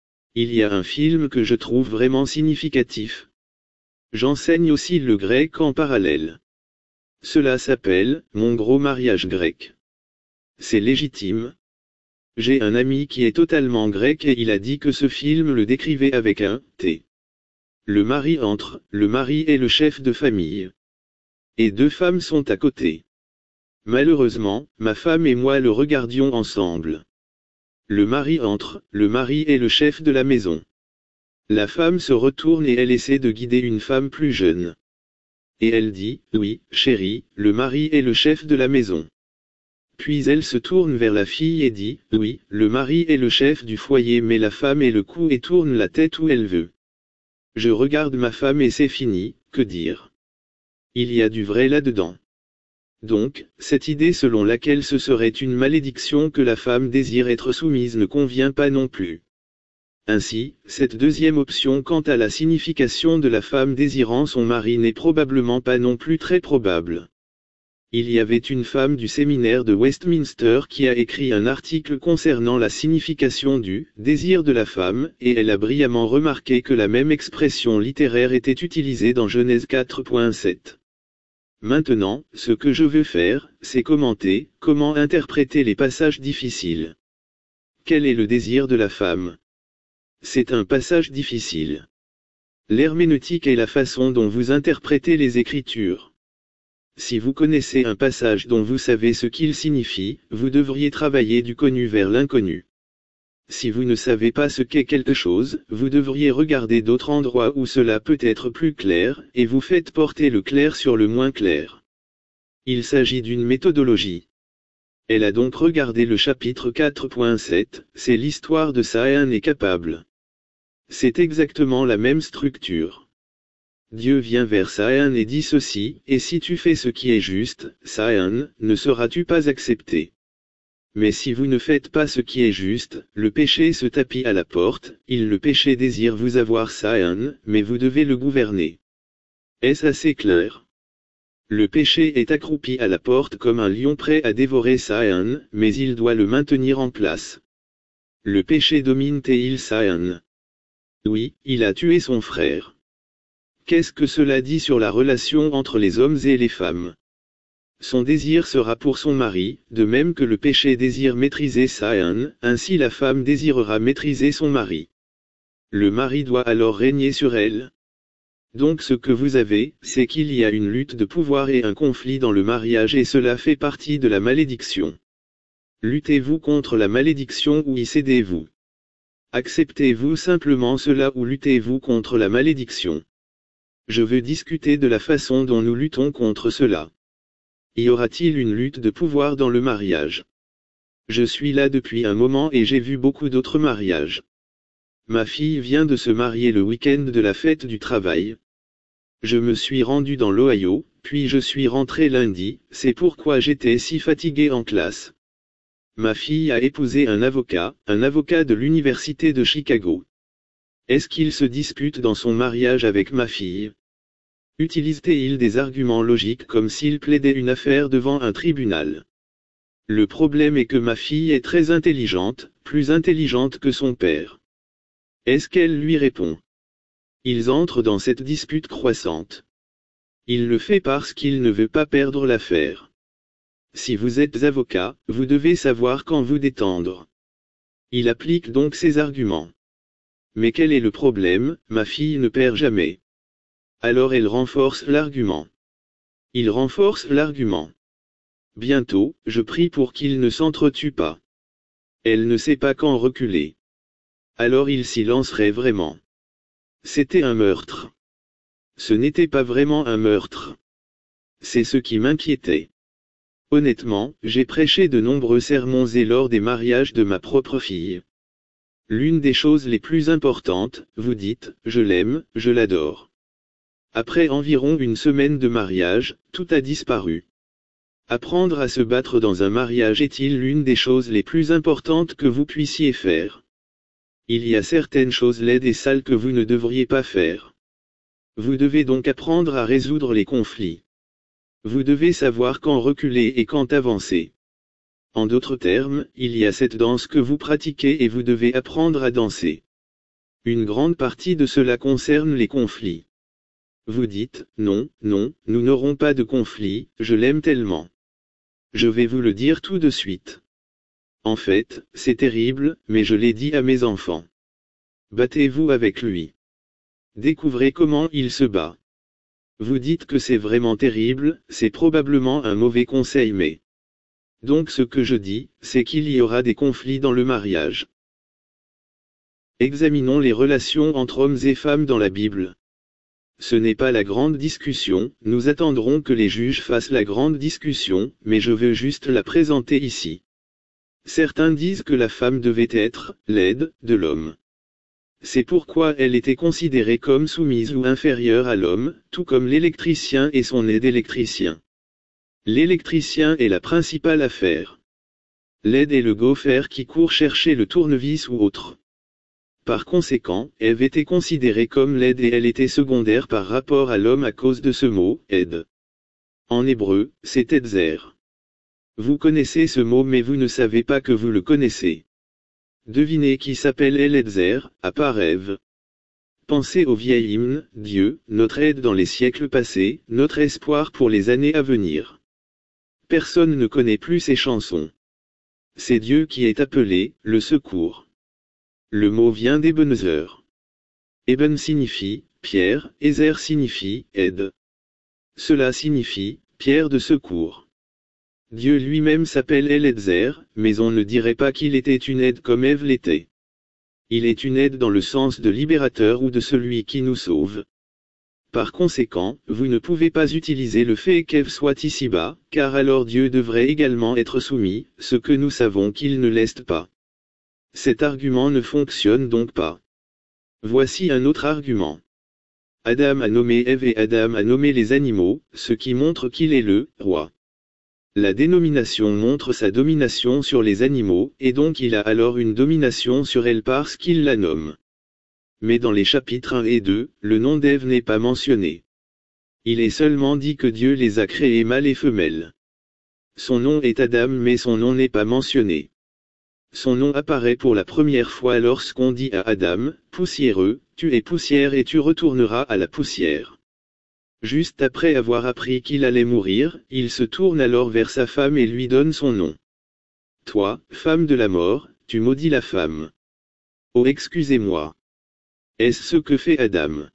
Il y a un film que je trouve vraiment significatif. J'enseigne aussi le grec en parallèle. Cela s'appelle « Mon gros mariage grec ». C'est légitime. J'ai un ami qui est totalement grec et il a dit que ce film le décrivait avec un « T ». Le mari entre, le mari est le chef de famille. Et deux femmes sont à côté. Malheureusement, ma femme et moi le regardions ensemble. Le mari entre, le mari est le chef de la maison. La femme se retourne et elle essaie de guider une femme plus jeune. Et elle dit, oui, chérie, le mari est le chef de la maison. Puis elle se tourne vers la fille et dit, oui, le mari est le chef du foyer mais la femme est le cou et tourne la tête où elle veut. Je regarde ma femme et c'est fini, que dire. Il y a du vrai là-dedans. Donc, cette idée selon laquelle ce serait une malédiction que la femme désire être soumise ne convient pas non plus. Ainsi, cette deuxième option quant à la signification de la femme désirant son mari n'est probablement pas non plus très probable. Il y avait une femme du séminaire de Westminster qui a écrit un article concernant la signification du « désir de la femme » et elle a brillamment remarqué que la même expression littéraire était utilisée dans Genèse quatre sept. Maintenant, ce que je veux faire, c'est commenter, comment interpréter les passages difficiles. Quel est le désir de la femme ? C'est un passage difficile. L'herméneutique est la façon dont vous interprétez les Écritures. Si vous connaissez un passage dont vous savez ce qu'il signifie, vous devriez travailler du connu vers l'inconnu. Si vous ne savez pas ce qu'est quelque chose, vous devriez regarder d'autres endroits où cela peut être plus clair, et vous faites porter le clair sur le moins clair. Il s'agit d'une méthodologie. Elle a donc regardé le chapitre quatre point sept, c'est l'histoire de Saïn est capable. C'est exactement la même structure. Dieu vient vers Saïn et dit ceci, et si tu fais ce qui est juste, Saïn, ne seras-tu pas accepté? Mais si vous ne faites pas ce qui est juste, le péché se tapit à la porte, il le péché désire vous avoir Saïn, mais vous devez le gouverner. Est-ce assez clair? Le péché est accroupi à la porte comme un lion prêt à dévorer Saïn, mais il doit le maintenir en place. Le péché domine Teil Saïn. Oui, il a tué son frère. Qu'est-ce que cela dit sur la relation entre les hommes et les femmes? Son désir sera pour son mari, de même que le péché désire maîtriser Saïn, ainsi la femme désirera maîtriser son mari. Le mari doit alors régner sur elle. Donc ce que vous avez, c'est qu'il y a une lutte de pouvoir et un conflit dans le mariage et cela fait partie de la malédiction. Luttez-vous contre la malédiction ou y cédez-vous? Acceptez-vous simplement cela ou luttez-vous contre la malédiction? Je veux discuter de la façon dont nous luttons contre cela. Y aura-t-il une lutte de pouvoir dans le mariage? Je suis là depuis un moment et j'ai vu beaucoup d'autres mariages. Ma fille vient de se marier le week-end de la fête du travail. Je me suis rendu dans l'Ohio, puis je suis rentré lundi, c'est pourquoi j'étais si fatigué en classe. Ma fille a épousé un avocat, un avocat de l'université de Chicago. Est-ce qu'il se dispute dans son mariage avec ma fille? Utilise-t-il des arguments logiques comme s'il plaidait une affaire devant un tribunal? Le problème est que ma fille est très intelligente, plus intelligente que son père. Est-ce qu'elle lui répond? Ils entrent dans cette dispute croissante. Il le fait parce qu'il ne veut pas perdre l'affaire. Si vous êtes avocat, vous devez savoir quand vous détendre. Il applique donc ses arguments. Mais quel est le problème? Ma fille ne perd jamais. Alors elle renforce l'argument. Il renforce l'argument. Bientôt, je prie pour qu'il ne s'entretue pas. Elle ne sait pas quand reculer. Alors il s'y lancerait vraiment. C'était un meurtre. Ce n'était pas vraiment un meurtre. C'est ce qui m'inquiétait. Honnêtement, j'ai prêché de nombreux sermons et lors des mariages de ma propre fille. L'une des choses les plus importantes, vous dites, je l'aime, je l'adore. Après environ une semaine de mariage, tout a disparu. Apprendre à se battre dans un mariage est-il l'une des choses les plus importantes que vous puissiez faire? Il y a certaines choses laides et sales que vous ne devriez pas faire. Vous devez donc apprendre à résoudre les conflits. Vous devez savoir quand reculer et quand avancer. En d'autres termes, il y a cette danse que vous pratiquez et vous devez apprendre à danser. Une grande partie de cela concerne les conflits. Vous dites, non, non, nous n'aurons pas de conflit, je l'aime tellement. Je vais vous le dire tout de suite. En fait, c'est terrible, mais je l'ai dit à mes enfants. Battez-vous avec lui. Découvrez comment il se bat. Vous dites que c'est vraiment terrible, c'est probablement un mauvais conseil mais... Donc ce que je dis, c'est qu'il y aura des conflits dans le mariage. Examinons les relations entre hommes et femmes dans la Bible. Ce n'est pas la grande discussion, nous attendrons que les juges fassent la grande discussion, mais je veux juste la présenter ici. Certains disent que la femme devait être l'aide de l'homme. C'est pourquoi elle était considérée comme soumise ou inférieure à l'homme, tout comme l'électricien et son aide électricien. L'électricien est la principale affaire. L'aide est le gopher qui court chercher le tournevis ou autre. Par conséquent, Ève était considérée comme l'aide et elle était secondaire par rapport à l'homme à cause de ce mot, aide. En hébreu, c'est Etzer. Vous connaissez ce mot mais vous ne savez pas que vous le connaissez. Devinez qui s'appelle Eliezer, à part Ève. Pensez au vieil hymne, Dieu, notre aide dans les siècles passés, notre espoir pour les années à venir. Personne ne connaît plus ces chansons. C'est Dieu qui est appelé, le secours. Le mot vient d'Ebenezer. Eben signifie pierre, Ezer signifie aide. Cela signifie pierre de secours. Dieu lui-même s'appelle El-Edzer, mais on ne dirait pas qu'il était une aide comme Ève l'était. Il est une aide dans le sens de libérateur ou de celui qui nous sauve. Par conséquent, vous ne pouvez pas utiliser le fait qu'Ève soit ici-bas, car alors Dieu devrait également être soumis, ce que nous savons qu'il ne l'est pas. Cet argument ne fonctionne donc pas. Voici un autre argument. Adam a nommé Ève et Adam a nommé les animaux, ce qui montre qu'il est le roi. La dénomination montre sa domination sur les animaux, et donc il a alors une domination sur elle parce qu'il la nomme. Mais dans les chapitres un et deux, le nom d'Ève n'est pas mentionné. Il est seulement dit que Dieu les a créés mâles et femelles. Son nom est Adam mais son nom n'est pas mentionné. Son nom apparaît pour la première fois lorsqu'on dit à Adam, poussiéreux, tu es poussière et tu retourneras à la poussière. Juste après avoir appris qu'il allait mourir, il se tourne alors vers sa femme et lui donne son nom. Toi, femme de la mort, tu maudis la femme. Oh excusez-moi. Est-ce ce que fait Adam?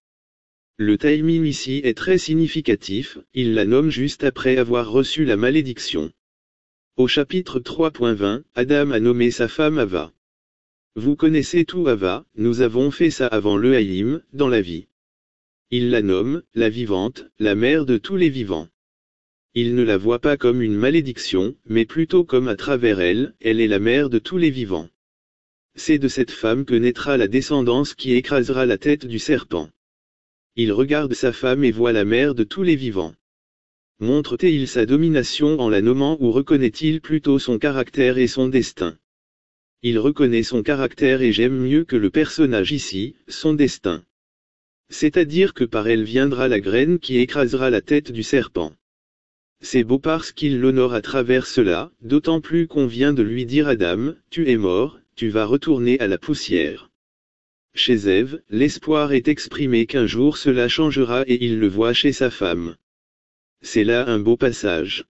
Le timing ici est très significatif, il la nomme juste après avoir reçu la malédiction. Au chapitre trois point vingt, Adam a nommé sa femme Ava. Vous connaissez tout Ava, nous avons fait ça avant le Haïm, dans la vie. Il la nomme, la vivante, la mère de tous les vivants. Il ne la voit pas comme une malédiction, mais plutôt comme à travers elle, elle est la mère de tous les vivants. C'est de cette femme que naîtra la descendance qui écrasera la tête du serpent. Il regarde sa femme et voit la mère de tous les vivants. Montre-t-il sa domination en la nommant ou reconnaît-il plutôt son caractère et son destin? Il reconnaît son caractère et j'aime mieux que le personnage ici, son destin. C'est-à-dire que par elle viendra la graine qui écrasera la tête du serpent. C'est beau parce qu'il l'honore à travers cela, d'autant plus qu'on vient de lui dire Adam, tu es mort, tu vas retourner à la poussière. Chez Ève, l'espoir est exprimé qu'un jour cela changera et il le voit chez sa femme. C'est là un beau passage.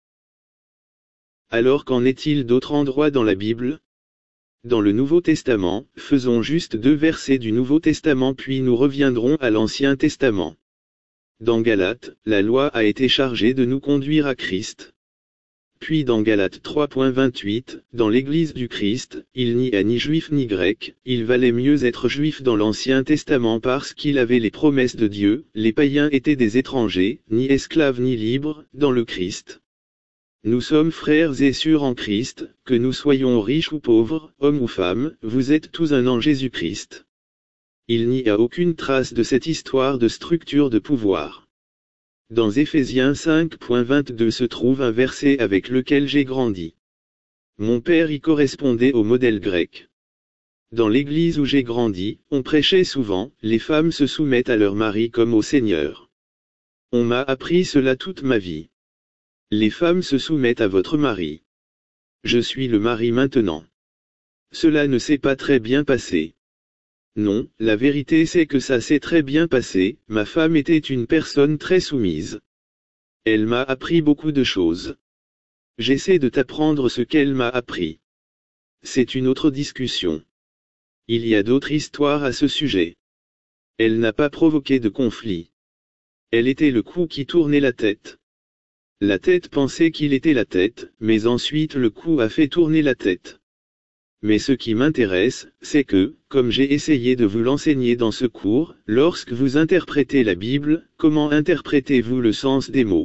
Alors qu'en est-il d'autres endroits dans la Bible? Dans le Nouveau Testament, faisons juste deux versets du Nouveau Testament puis nous reviendrons à l'Ancien Testament. Dans Galates, la loi a été chargée de nous conduire à Christ. Puis dans Galates trois point vingt-huit, dans l'Église du Christ, il n'y a ni juif ni grec, il valait mieux être juif dans l'Ancien Testament parce qu'il avait les promesses de Dieu, les païens étaient des étrangers, ni esclaves ni libres, dans le Christ. Nous sommes frères et sœurs en Christ, que nous soyons riches ou pauvres, hommes ou femmes, vous êtes tous un en Jésus-Christ. Il n'y a aucune trace de cette histoire de structure de pouvoir. Dans Éphésiens cinq point vingt-deux se trouve un verset avec lequel j'ai grandi. Mon père y correspondait au modèle grec. Dans l'église où j'ai grandi, on prêchait souvent, les femmes se soumettent à leur mari comme au Seigneur. On m'a appris cela toute ma vie. Les femmes se soumettent à votre mari. Je suis le mari maintenant. Cela ne s'est pas très bien passé. Non, la vérité c'est que ça s'est très bien passé, ma femme était une personne très soumise. Elle m'a appris beaucoup de choses. J'essaie de t'apprendre ce qu'elle m'a appris. C'est une autre discussion. Il y a d'autres histoires à ce sujet. Elle n'a pas provoqué de conflit. Elle était le cou qui tournait la tête. La tête pensait qu'il était la tête, mais ensuite le cou a fait tourner la tête. Mais ce qui m'intéresse, c'est que, comme j'ai essayé de vous l'enseigner dans ce cours, lorsque vous interprétez la Bible, comment interprétez-vous le sens des mots?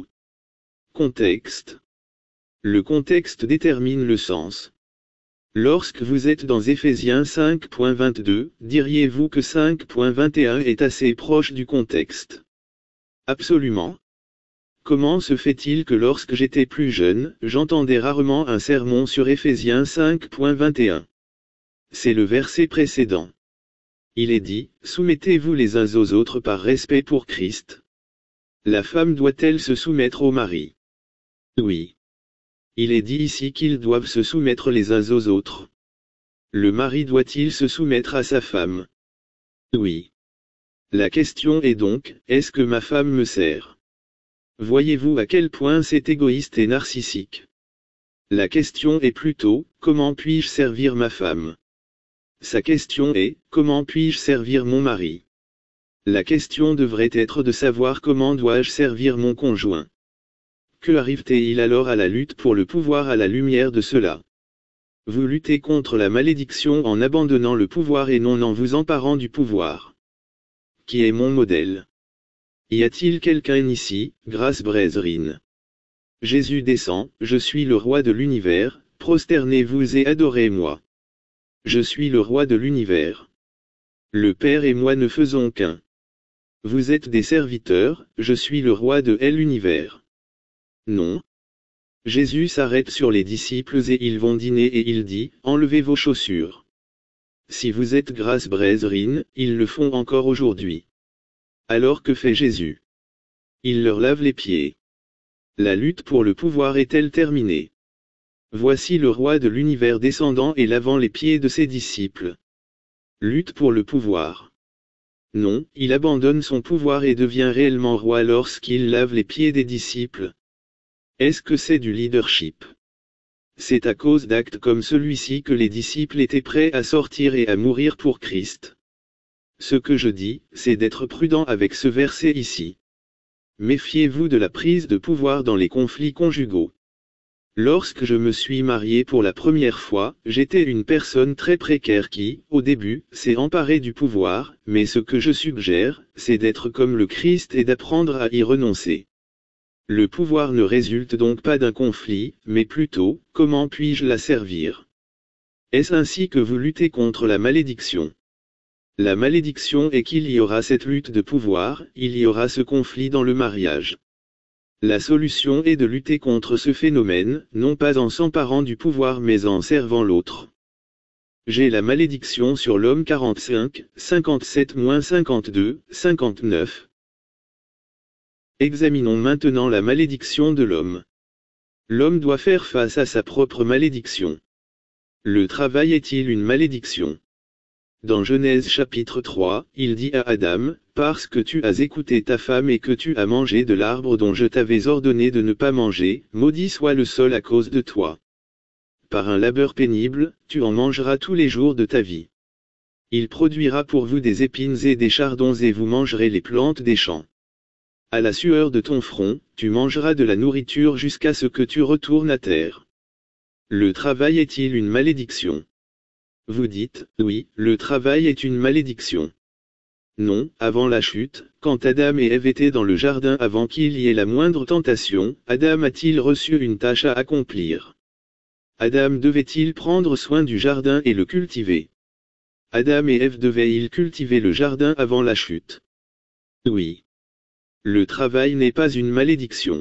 Contexte. Le contexte détermine le sens. Lorsque vous êtes dans Éphésiens cinq point vingt-deux, diriez-vous que cinq point vingt et un est assez proche du contexte? Absolument. Comment se fait-il que lorsque j'étais plus jeune, j'entendais rarement un sermon sur Éphésiens cinq point vingt et un? C'est le verset précédent. Il est dit, soumettez-vous les uns aux autres par respect pour Christ. La femme doit-elle se soumettre au mari? Oui. Il est dit ici qu'ils doivent se soumettre les uns aux autres. Le mari doit-il se soumettre à sa femme? Oui. La question est donc, est-ce que ma femme me sert? Voyez-vous à quel point c'est égoïste et narcissique? La question est plutôt, comment puis-je servir ma femme? Sa question est, comment puis-je servir mon mari? La question devrait être de savoir comment dois-je servir mon conjoint. Que arrive-t-il alors à la lutte pour le pouvoir à la lumière de cela? Vous luttez contre la malédiction en abandonnant le pouvoir et non en vous emparant du pouvoir. Qui est mon modèle? Y a-t-il quelqu'un ici, Grace Brethren? Jésus descend, je suis le roi de l'univers, prosternez-vous et adorez-moi. Je suis le roi de l'univers. Le Père et moi ne faisons qu'un. Vous êtes des serviteurs, je suis le roi de l'univers. Non. Jésus s'arrête sur les disciples et ils vont dîner et il dit, enlevez vos chaussures. Si vous êtes Grace Brethren, ils le font encore aujourd'hui. Alors que fait Jésus? Il leur lave les pieds. La lutte pour le pouvoir est-elle terminée? Voici le roi de l'univers descendant et lavant les pieds de ses disciples. Lutte pour le pouvoir. Non, il abandonne son pouvoir et devient réellement roi lorsqu'il lave les pieds des disciples. Est-ce que c'est du leadership? C'est à cause d'actes comme celui-ci que les disciples étaient prêts à sortir et à mourir pour Christ. Ce que je dis, c'est d'être prudent avec ce verset ici. Méfiez-vous de la prise de pouvoir dans les conflits conjugaux. Lorsque je me suis marié pour la première fois, j'étais une personne très précaire qui, au début, s'est emparée du pouvoir, mais ce que je suggère, c'est d'être comme le Christ et d'apprendre à y renoncer. Le pouvoir ne résulte donc pas d'un conflit, mais plutôt, comment puis-je la servir? Est-ce ainsi que vous luttez contre la malédiction? La malédiction est qu'il y aura cette lutte de pouvoir, il y aura ce conflit dans le mariage. La solution est de lutter contre ce phénomène, non pas en s'emparant du pouvoir mais en servant l'autre. J'ai la malédiction sur l'homme quarante-cinq, cinquante-sept cinquante-deux, cinquante-neuf. Examinons maintenant la malédiction de l'homme. L'homme doit faire face à sa propre malédiction. Le travail est-il une malédiction? Dans Genèse chapitre trois, il dit à Adam, « Parce que tu as écouté ta femme et que tu as mangé de l'arbre dont je t'avais ordonné de ne pas manger, maudit soit le sol à cause de toi. Par un labeur pénible, tu en mangeras tous les jours de ta vie. Il produira pour vous des épines et des chardons et vous mangerez les plantes des champs. À la sueur de ton front, tu mangeras de la nourriture jusqu'à ce que tu retournes à terre. » Le travail est-il une malédiction? Vous dites, oui, le travail est une malédiction. Non, avant la chute, quand Adam et Ève étaient dans le jardin avant qu'il y ait la moindre tentation, Adam a-t-il reçu une tâche à accomplir? Adam devait-il prendre soin du jardin et le cultiver? Adam et Ève devaient-ils cultiver le jardin avant la chute? Oui. Le travail n'est pas une malédiction.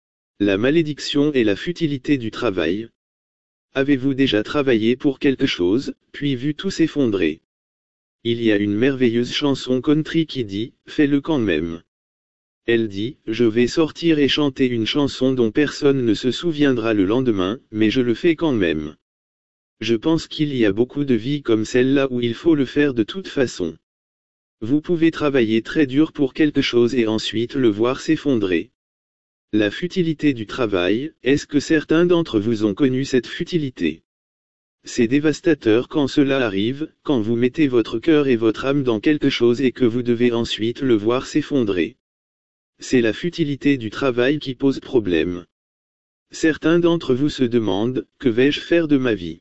La malédiction est la futilité du travail. Avez-vous déjà travaillé pour quelque chose, puis vu tout s'effondrer? Il y a une merveilleuse chanson country qui dit, « Fais-le quand même ». Elle dit, « Je vais sortir et chanter une chanson dont personne ne se souviendra le lendemain, mais je le fais quand même. » Je pense qu'il y a beaucoup de vies comme celle-là où il faut le faire de toute façon. Vous pouvez travailler très dur pour quelque chose et ensuite le voir s'effondrer. La futilité du travail, est-ce que certains d'entre vous ont connu cette futilité? C'est dévastateur quand cela arrive, quand vous mettez votre cœur et votre âme dans quelque chose et que vous devez ensuite le voir s'effondrer. C'est la futilité du travail qui pose problème. Certains d'entre vous se demandent, que vais-je faire de ma vie?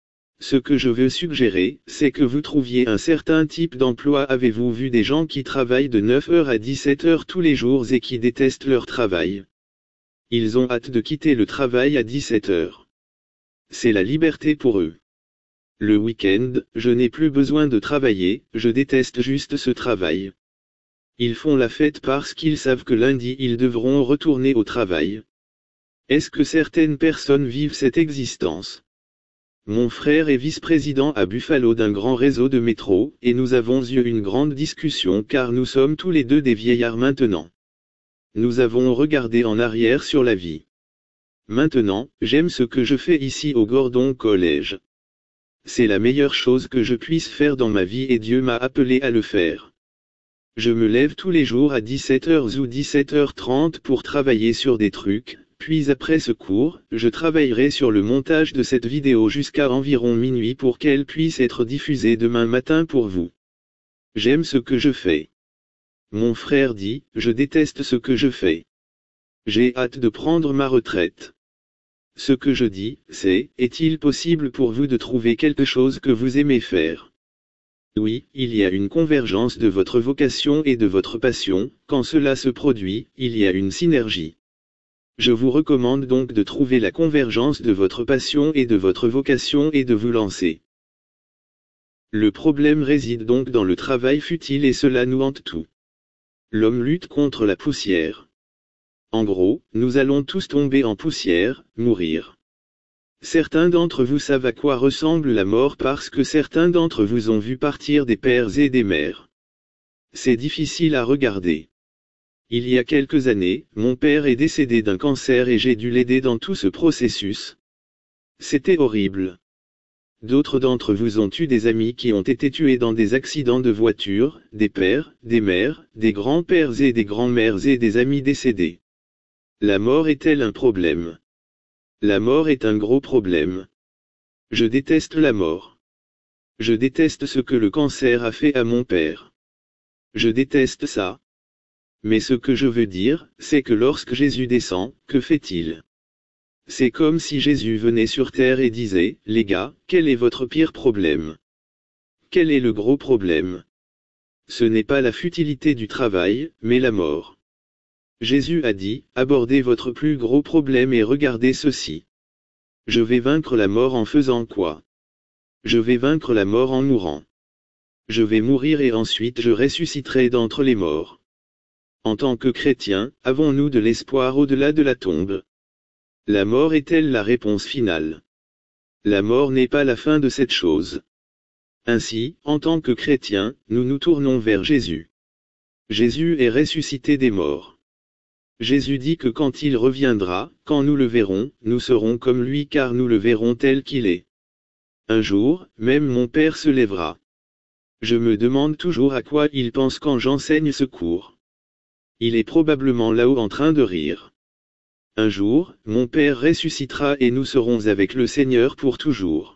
Ce que je veux suggérer, c'est que vous trouviez un certain type d'emploi. Avez-vous vu des gens qui travaillent de neuf heures à dix-sept heures tous les jours et qui détestent leur travail? Ils ont hâte de quitter le travail à dix-sept heures. C'est la liberté pour eux. Le week-end, je n'ai plus besoin de travailler, je déteste juste ce travail. Ils font la fête parce qu'ils savent que lundi ils devront retourner au travail. Est-ce que certaines personnes vivent cette existence? Mon frère est vice-président à Buffalo d'un grand réseau de métro, et nous avons eu une grande discussion car nous sommes tous les deux des vieillards maintenant. Nous avons regardé en arrière sur la vie. Maintenant, j'aime ce que je fais ici au Gordon College. C'est la meilleure chose que je puisse faire dans ma vie et Dieu m'a appelé à le faire. Je me lève tous les jours à dix-sept heures ou dix-sept heures trente pour travailler sur des trucs, Puis après ce cours, je travaillerai sur le montage de cette vidéo jusqu'à environ minuit pour qu'elle puisse être diffusée demain matin pour vous. J'aime ce que je fais. Mon frère dit, je déteste ce que je fais. J'ai hâte de prendre ma retraite. Ce que je dis, c'est, est-il possible pour vous de trouver quelque chose que vous aimez faire? Oui, il y a une convergence de votre vocation et de votre passion, quand cela se produit, il y a une synergie. Je vous recommande donc de trouver la convergence de votre passion et de votre vocation et de vous lancer. Le problème réside donc dans le travail futile et cela nous hante tout. L'homme lutte contre la poussière. En gros, nous allons tous tomber en poussière, mourir. Certains d'entre vous savent à quoi ressemble la mort parce que certains d'entre vous ont vu partir des pères et des mères. C'est difficile à regarder. Il y a quelques années, mon père est décédé d'un cancer et j'ai dû l'aider dans tout ce processus. C'était horrible. D'autres d'entre vous ont eu des amis qui ont été tués dans des accidents de voiture, des pères, des mères, des grands-pères et des grands-mères et des amis décédés. La mort est-elle un problème? La mort est un gros problème. Je déteste la mort. Je déteste ce que le cancer a fait à mon père. Je déteste ça. Mais ce que je veux dire, c'est que lorsque Jésus descend, que fait-il? C'est comme si Jésus venait sur terre et disait, les gars, quel est votre pire problème? Quel est le gros problème? Ce n'est pas la futilité du travail, mais la mort. Jésus a dit, abordez votre plus gros problème et regardez ceci. Je vais vaincre la mort en faisant quoi? Je vais vaincre la mort en mourant. Je vais mourir et ensuite je ressusciterai d'entre les morts. En tant que chrétiens, avons-nous de l'espoir au-delà de la tombe? La mort est-elle la réponse finale? La mort n'est pas la fin de cette chose. Ainsi, en tant que chrétiens, nous nous tournons vers Jésus. Jésus est ressuscité des morts. Jésus dit que quand il reviendra, quand nous le verrons, nous serons comme lui car nous le verrons tel qu'il est. Un jour, même mon père se lèvera. Je me demande toujours à quoi il pense quand j'enseigne ce cours. Il est probablement là-haut en train de rire. Un jour, mon père ressuscitera et nous serons avec le Seigneur pour toujours.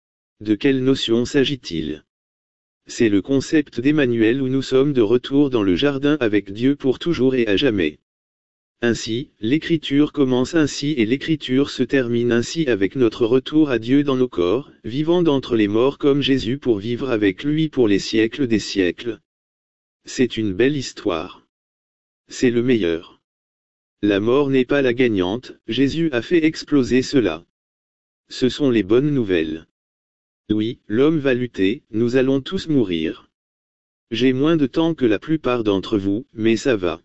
De quelle notion s'agit-il? C'est le concept d'Emmanuel où nous sommes de retour dans le jardin avec Dieu pour toujours et à jamais. Ainsi, l'écriture commence ainsi et l'écriture se termine ainsi avec notre retour à Dieu dans nos corps, vivant d'entre les morts comme Jésus pour vivre avec lui pour les siècles des siècles. C'est une belle histoire. C'est le meilleur. La mort n'est pas la gagnante, Jésus a fait exploser cela. Ce sont les bonnes nouvelles. Oui, l'homme va lutter, nous allons tous mourir. J'ai moins de temps que la plupart d'entre vous, mais ça va.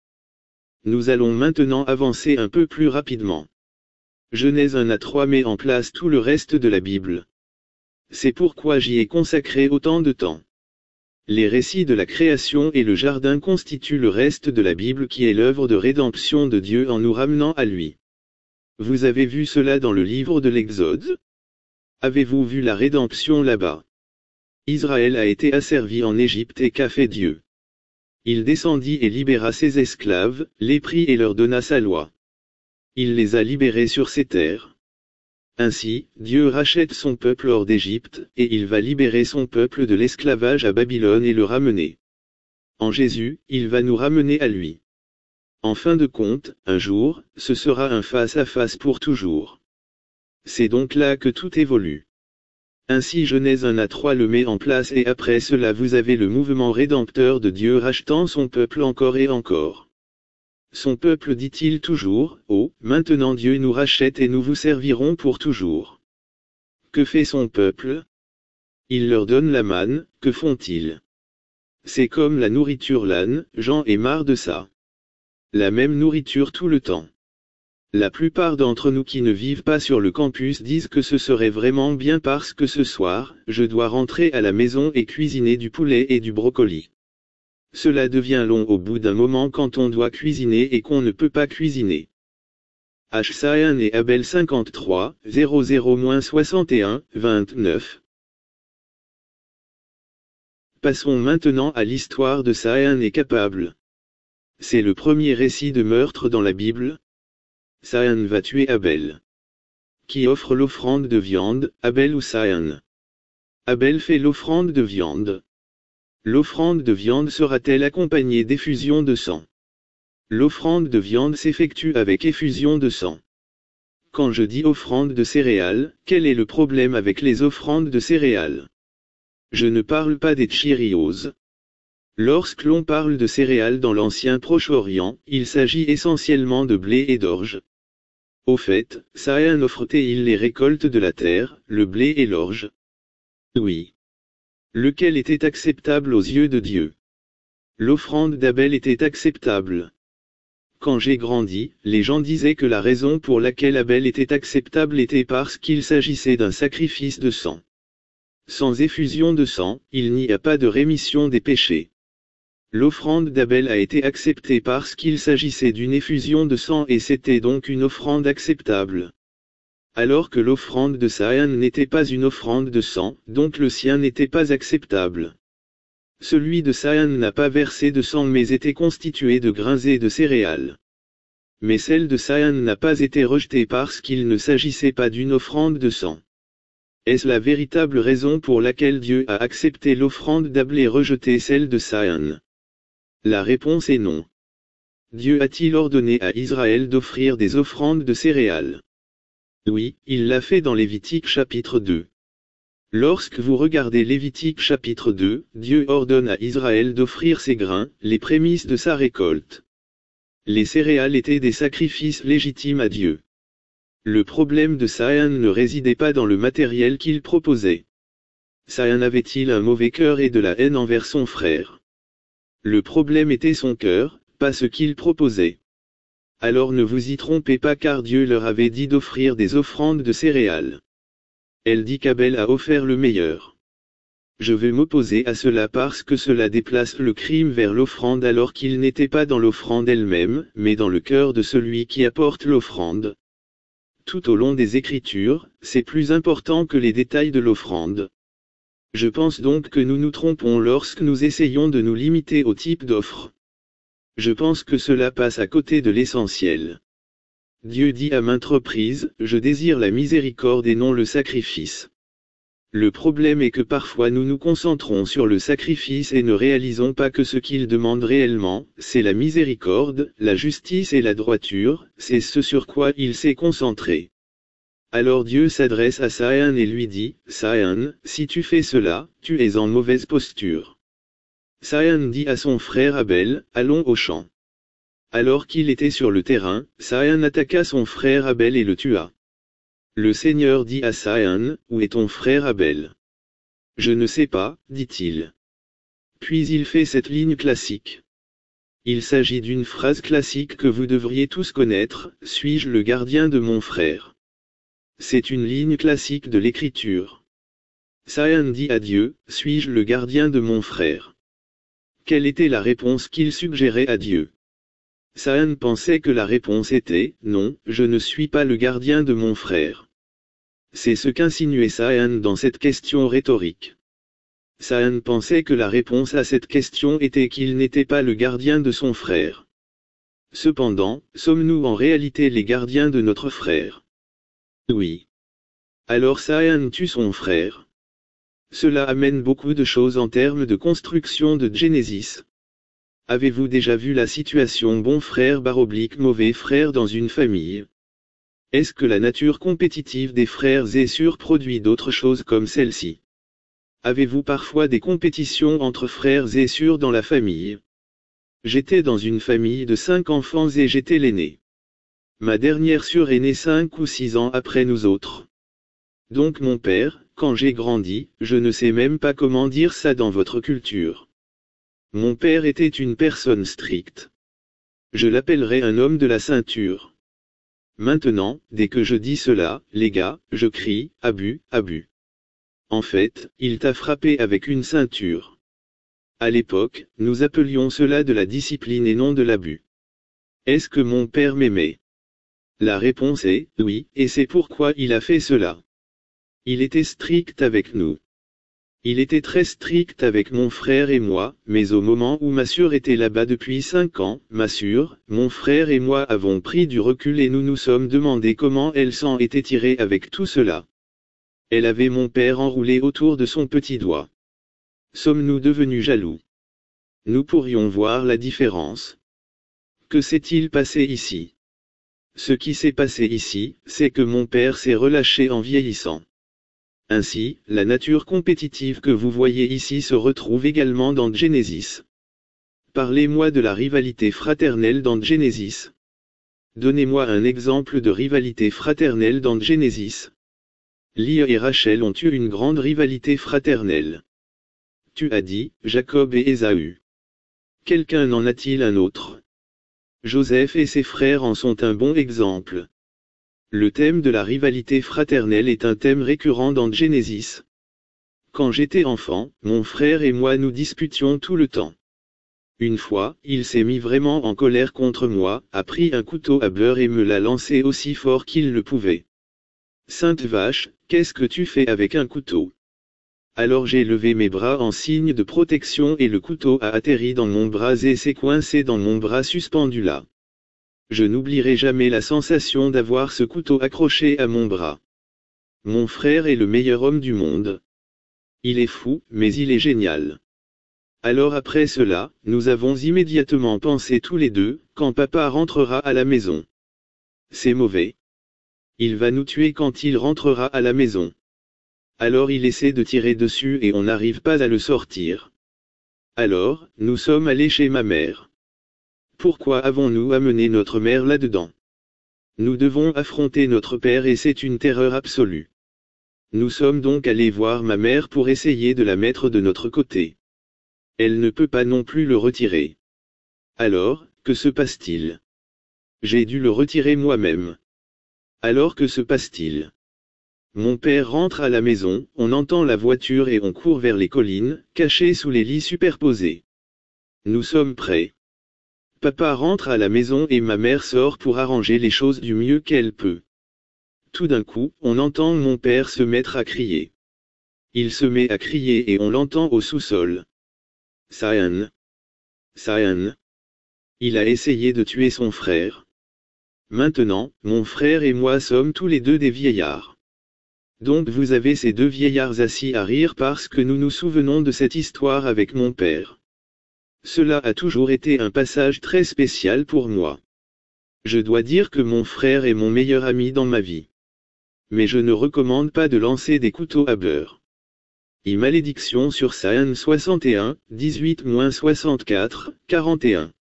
Nous allons maintenant avancer un peu plus rapidement. Genèse un à trois met en place tout le reste de la Bible. C'est pourquoi j'y ai consacré autant de temps. Les récits de la création et le jardin constituent le reste de la Bible qui est l'œuvre de rédemption de Dieu en nous ramenant à lui. Vous avez vu cela dans le livre de l'Exode? Avez-vous vu la rédemption là-bas? Israël a été asservi en Égypte et qu'a fait Dieu? Il descendit et libéra ses esclaves, les prit et leur donna sa loi. Il les a libérés sur ces terres. Ainsi, Dieu rachète son peuple hors d'Égypte, et il va libérer son peuple de l'esclavage à Babylone et le ramener. En Jésus, il va nous ramener à lui. En fin de compte, un jour, ce sera un face-à-face pour toujours. C'est donc là que tout évolue. Ainsi Genèse un à trois le met en place et après cela vous avez le mouvement rédempteur de Dieu rachetant son peuple encore et encore. Son peuple dit-il toujours, oh, maintenant Dieu nous rachète et nous vous servirons pour toujours. Que fait son peuple? Il leur donne la manne, que font-ils? C'est comme la nourriture l'âne, Jean est marre de ça. La même nourriture tout le temps. La plupart d'entre nous qui ne vivent pas sur le campus disent que ce serait vraiment bien parce que ce soir, je dois rentrer à la maison et cuisiner du poulet et du brocoli. Cela devient long au bout d'un moment quand on doit cuisiner et qu'on ne peut pas cuisiner. H. Saïn et Abel cinquante-trois, zéro zéro soixante et un, vingt-neuf. Passons maintenant à l'histoire de Saïn et capable. C'est le premier récit de meurtre dans la Bible. Caïn va tuer Abel. Qui offre l'offrande de viande, Abel ou Caïn? Abel fait l'offrande de viande. L'offrande de viande sera-t-elle accompagnée d'effusion de sang? L'offrande de viande s'effectue avec effusion de sang. Quand je dis offrande de céréales, quel est le problème avec les offrandes de céréales? Je ne parle pas des Cheerios. Lorsque l'on parle de céréales dans l'ancien Proche-Orient, il s'agit essentiellement de blé et d'orge. Au fait, Caïn offre-t-il les récoltes de la terre, le blé et l'orge? Oui. Lequel était acceptable aux yeux de Dieu? L'offrande d'Abel était acceptable. Quand j'ai grandi, les gens disaient que la raison pour laquelle Abel était acceptable était parce qu'il s'agissait d'un sacrifice de sang. Sans effusion de sang, il n'y a pas de rémission des péchés. L'offrande d'Abel a été acceptée parce qu'il s'agissait d'une effusion de sang et c'était donc une offrande acceptable. Alors que l'offrande de Caïn n'était pas une offrande de sang, donc le sien n'était pas acceptable. Celui de Caïn n'a pas versé de sang mais était constitué de grains et de céréales. Mais celle de Caïn n'a pas été rejetée parce qu'il ne s'agissait pas d'une offrande de sang. Est-ce la véritable raison pour laquelle Dieu a accepté l'offrande d'Abel et rejeté celle de Caïn? La réponse est non. Dieu a-t-il ordonné à Israël d'offrir des offrandes de céréales? Oui, il l'a fait dans Lévitique chapitre deux. Lorsque vous regardez Lévitique chapitre deux, Dieu ordonne à Israël d'offrir ses grains, les prémices de sa récolte. Les céréales étaient des sacrifices légitimes à Dieu. Le problème de Caïn ne résidait pas dans le matériel qu'il proposait. Caïn avait-il un mauvais cœur et de la haine envers son frère? Le problème était son cœur, pas ce qu'il proposait. Alors ne vous y trompez pas car Dieu leur avait dit d'offrir des offrandes de céréales. Elle dit qu'Abel a offert le meilleur. Je veux m'opposer à cela parce que cela déplace le crime vers l'offrande alors qu'il n'était pas dans l'offrande elle-même, mais dans le cœur de celui qui apporte l'offrande. Tout au long des Écritures, c'est plus important que les détails de l'offrande. Je pense donc que nous nous trompons lorsque nous essayons de nous limiter au type d'offre. Je pense que cela passe à côté de l'essentiel. Dieu dit à maintes reprises, je désire la miséricorde et non le sacrifice. Le problème est que parfois nous nous concentrons sur le sacrifice et ne réalisons pas que ce qu'il demande réellement, c'est la miséricorde, la justice et la droiture, c'est ce sur quoi il s'est concentré. Alors Dieu s'adresse à Caïn et lui dit, Caïn, si tu fais cela, tu es en mauvaise posture. Caïn dit à son frère Abel, allons au champ. Alors qu'il était sur le terrain, Caïn attaqua son frère Abel et le tua. Le Seigneur dit à Caïn, où est ton frère Abel? Je ne sais pas, dit-il. Puis il fait cette ligne classique. Il s'agit d'une phrase classique que vous devriez tous connaître, suis-je le gardien de mon frère? C'est une ligne classique de l'Écriture. Caïn dit à Dieu, suis-je le gardien de mon frère? Quelle était la réponse qu'il suggérait à Dieu? Caïn pensait que la réponse était, non, je ne suis pas le gardien de mon frère. C'est ce qu'insinuait Caïn dans cette question rhétorique. Caïn pensait que la réponse à cette question était qu'il n'était pas le gardien de son frère. Cependant, sommes-nous en réalité les gardiens de notre frère? Oui. Alors Caïn tue son frère. Cela amène beaucoup de choses en termes de construction de Genesis. Avez-vous déjà vu la situation bon frère baroblique mauvais frère dans une famille? Est-ce que la nature compétitive des frères Ésur produit d'autres choses comme celle-ci? Avez-vous parfois des compétitions entre frères Ésur dans la famille? J'étais dans une famille de cinq enfants et j'étais l'aîné. Ma dernière sœur est née cinq ou six ans après nous autres. Donc mon père, quand j'ai grandi, je ne sais même pas comment dire ça dans votre culture. Mon père était une personne stricte. Je l'appellerais un homme de la ceinture. Maintenant, dès que je dis cela, les gars, je crie, abus, abus. En fait, il t'a frappé avec une ceinture. À l'époque, nous appelions cela de la discipline et non de l'abus. Est-ce que mon père m'aimait? La réponse est, oui, et c'est pourquoi il a fait cela. Il était strict avec nous. Il était très strict avec mon frère et moi, mais au moment où ma sœur était là-bas depuis cinq ans, ma sœur, mon frère et moi avons pris du recul et nous nous sommes demandé comment elle s'en était tirée avec tout cela. Elle avait mon père enroulé autour de son petit doigt. Sommes-nous devenus jaloux? Nous pourrions voir la différence. Que s'est-il passé ici? Ce qui s'est passé ici, c'est que mon père s'est relâché en vieillissant. Ainsi, la nature compétitive que vous voyez ici se retrouve également dans Genesis. Parlez-moi de la rivalité fraternelle dans Genesis. Donnez-moi un exemple de rivalité fraternelle dans Genesis. Léa et Rachel ont eu une grande rivalité fraternelle. Tu as dit, Jacob et Ésaü. Quelqu'un en a-t-il un autre? Joseph et ses frères en sont un bon exemple. Le thème de la rivalité fraternelle est un thème récurrent dans Genesis. Quand j'étais enfant, mon frère et moi nous disputions tout le temps. Une fois, il s'est mis vraiment en colère contre moi, a pris un couteau à beurre et me l'a lancé aussi fort qu'il le pouvait. Sainte vache, qu'est-ce que tu fais avec un couteau? Alors j'ai levé mes bras en signe de protection et le couteau a atterri dans mon bras et s'est coincé dans mon bras suspendu là. Je n'oublierai jamais la sensation d'avoir ce couteau accroché à mon bras. Mon frère est le meilleur homme du monde. Il est fou, mais il est génial. Alors après cela, nous avons immédiatement pensé tous les deux, quand papa rentrera à la maison. C'est mauvais. Il va nous tuer quand il rentrera à la maison. Alors il essaie de tirer dessus et on n'arrive pas à le sortir. Alors, nous sommes allés chez ma mère. Pourquoi avons-nous amené notre mère là-dedans? Nous devons affronter notre père et c'est une terreur absolue. Nous sommes donc allés voir ma mère pour essayer de la mettre de notre côté. Elle ne peut pas non plus le retirer. Alors, que se passe-t-il? J'ai dû le retirer moi-même. Alors que se passe-t-il? Mon père rentre à la maison, on entend la voiture et on court vers les collines, cachées sous les lits superposés. Nous sommes prêts. Papa rentre à la maison et ma mère sort pour arranger les choses du mieux qu'elle peut. Tout d'un coup, on entend mon père se mettre à crier. Il se met à crier et on l'entend au sous-sol. Cyan. Cyan. Il a essayé de tuer son frère. Maintenant, mon frère et moi sommes tous les deux des vieillards. Donc vous avez ces deux vieillards assis à rire parce que nous nous souvenons de cette histoire avec mon père. Cela a toujours été un passage très spécial pour moi. Je dois dire que mon frère est mon meilleur ami dans ma vie. Mais je ne recommande pas de lancer des couteaux à beurre. Et malédiction sur Cyan soixante et un, dix-huit soixante-quatre, quarante et un.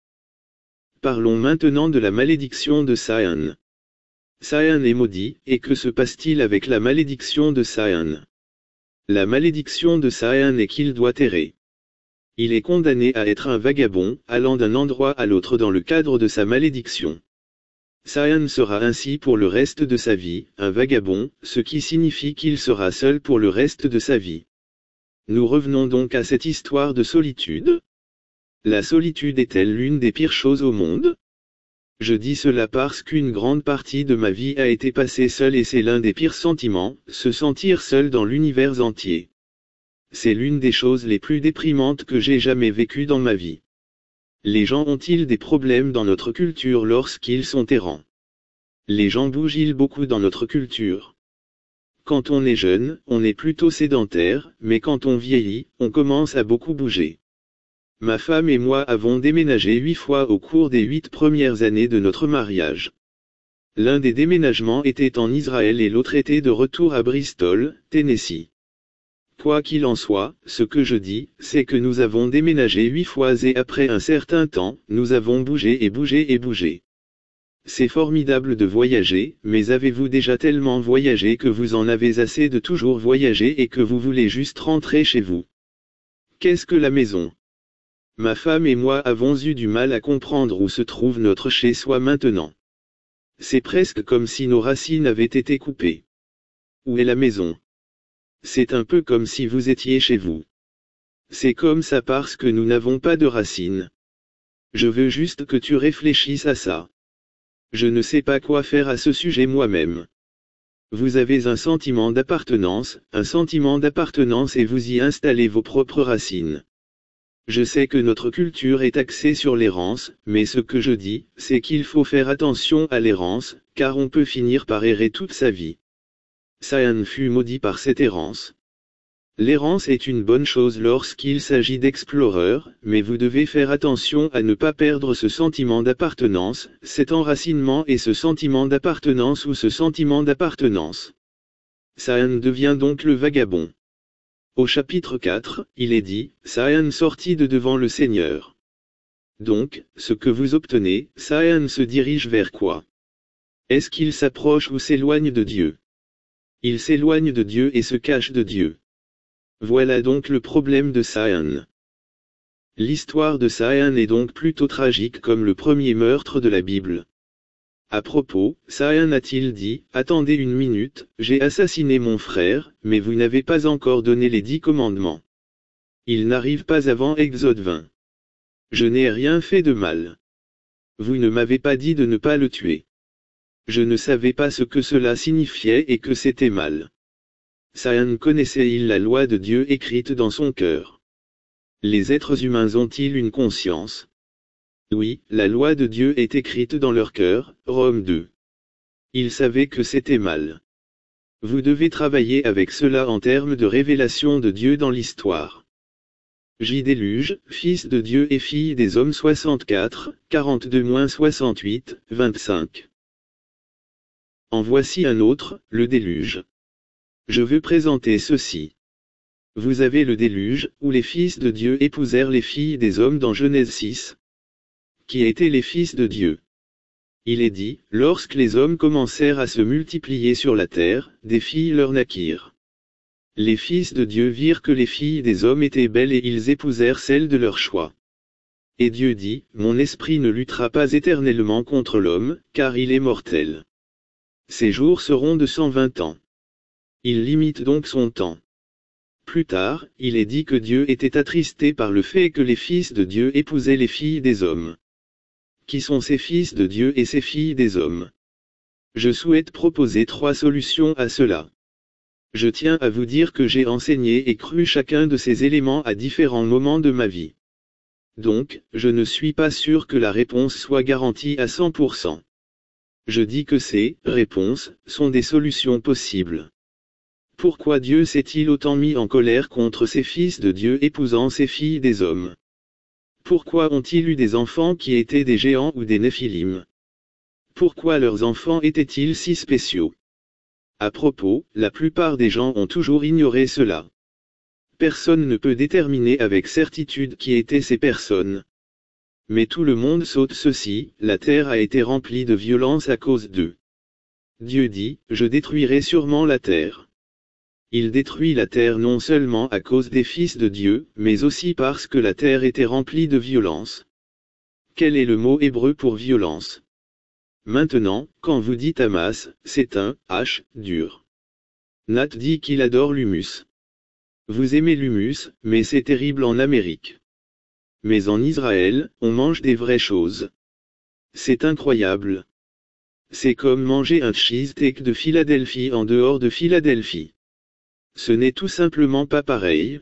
Parlons maintenant de la malédiction de Cyan. Cyan est maudit, et que se passe-t-il avec la malédiction de Cyan? La malédiction de Cyan est qu'il doit errer. Il est condamné à être un vagabond, allant d'un endroit à l'autre dans le cadre de sa malédiction. Cyan sera ainsi pour le reste de sa vie, un vagabond, ce qui signifie qu'il sera seul pour le reste de sa vie. Nous revenons donc à cette histoire de solitude. La solitude est-elle l'une des pires choses au monde? Je dis cela parce qu'une grande partie de ma vie a été passée seule et c'est l'un des pires sentiments, se sentir seul dans l'univers entier. C'est l'une des choses les plus déprimantes que j'ai jamais vécues dans ma vie. Les gens ont-ils des problèmes dans notre culture lorsqu'ils sont errants? Les gens bougent-ils beaucoup dans notre culture? Quand on est jeune, on est plutôt sédentaire, mais quand on vieillit, on commence à beaucoup bouger. Ma femme et moi avons déménagé huit fois au cours des huit premières années de notre mariage. L'un des déménagements était en Israël et l'autre était de retour à Bristol, Tennessee. Quoi qu'il en soit, ce que je dis, c'est que nous avons déménagé huit fois et après un certain temps, nous avons bougé et bougé et bougé. C'est formidable de voyager, mais avez-vous déjà tellement voyagé que vous en avez assez de toujours voyager et que vous voulez juste rentrer chez vous? Qu'est-ce que la maison? Ma femme et moi avons eu du mal à comprendre où se trouve notre chez-soi maintenant. C'est presque comme si nos racines avaient été coupées. Où est la maison? C'est un peu comme si vous étiez chez vous. C'est comme ça parce que nous n'avons pas de racines. Je veux juste que tu réfléchisses à ça. Je ne sais pas quoi faire à ce sujet moi-même. Vous avez un sentiment d'appartenance, un sentiment d'appartenance et vous y installez vos propres racines. Je sais que notre culture est axée sur l'errance, mais ce que je dis, c'est qu'il faut faire attention à l'errance, car on peut finir par errer toute sa vie. Saan fut maudit par cette errance. L'errance est une bonne chose lorsqu'il s'agit d'exploreurs, mais vous devez faire attention à ne pas perdre ce sentiment d'appartenance, cet enracinement et ce sentiment d'appartenance ou ce sentiment d'appartenance. Saan devient donc le vagabond. Au chapitre quatre, il est dit, Saan sortit de devant le Seigneur. Donc, ce que vous obtenez, Saan se dirige vers quoi? Est-ce qu'il s'approche ou s'éloigne de Dieu? Il s'éloigne de Dieu et se cache de Dieu. Voilà donc le problème de Saan. L'histoire de Saan est donc plutôt tragique comme le premier meurtre de la Bible. À propos, Saan a-t-il dit, « Attendez une minute, j'ai assassiné mon frère, mais vous n'avez pas encore donné les dix commandements. » Il n'arrive pas avant Exode vingt. Je n'ai rien fait de mal. Vous ne m'avez pas dit de ne pas le tuer. Je ne savais pas ce que cela signifiait et que c'était mal. Saan connaissait-il la loi de Dieu écrite dans son cœur? Les êtres humains ont-ils une conscience? Oui, la loi de Dieu est écrite dans leur cœur, Romains deux. Ils savaient que c'était mal. Vous devez travailler avec cela en termes de révélation de Dieu dans l'histoire. J. Déluge, fils de Dieu et fille des hommes soixante-quatre, quarante-deux soixante-huit, vingt-cinq. En voici un autre, le déluge. Je veux présenter ceci. Vous avez le déluge, où les fils de Dieu épousèrent les filles des hommes dans Genèse six. Qui étaient les fils de Dieu? Il est dit, lorsque les hommes commencèrent à se multiplier sur la terre, des filles leur naquirent. Les fils de Dieu virent que les filles des hommes étaient belles et ils épousèrent celles de leur choix. Et Dieu dit, mon esprit ne luttera pas éternellement contre l'homme, car il est mortel. Ses jours seront de cent vingt ans. Il limite donc son temps. Plus tard, il est dit que Dieu était attristé par le fait que les fils de Dieu épousaient les filles des hommes. Qui sont ces fils de Dieu et ces filles des hommes? Je souhaite proposer trois solutions à cela. Je tiens à vous dire que j'ai enseigné et cru chacun de ces éléments à différents moments de ma vie. Donc, je ne suis pas sûr que la réponse soit garantie à cent pour cent. Je dis que ces réponses sont des solutions possibles. Pourquoi Dieu s'est-il autant mis en colère contre ces fils de Dieu épousant ces filles des hommes? Pourquoi ont-ils eu des enfants qui étaient des géants ou des néphilim? Pourquoi leurs enfants étaient-ils si spéciaux? À propos, la plupart des gens ont toujours ignoré cela. Personne ne peut déterminer avec certitude qui étaient ces personnes. Mais tout le monde saute ceci, la terre a été remplie de violence à cause d'eux. Dieu dit, je détruirai sûrement la terre. Il détruit la terre non seulement à cause des fils de Dieu, mais aussi parce que la terre était remplie de violence. Quel est le mot hébreu pour violence? Maintenant, quand vous dites Hamas, c'est un H dur. Nat dit qu'il adore l'humus. Vous aimez l'humus, mais c'est terrible en Amérique. Mais en Israël, on mange des vraies choses. C'est incroyable. C'est comme manger un cheesesteak de Philadelphie en dehors de Philadelphie. Ce n'est tout simplement pas pareil.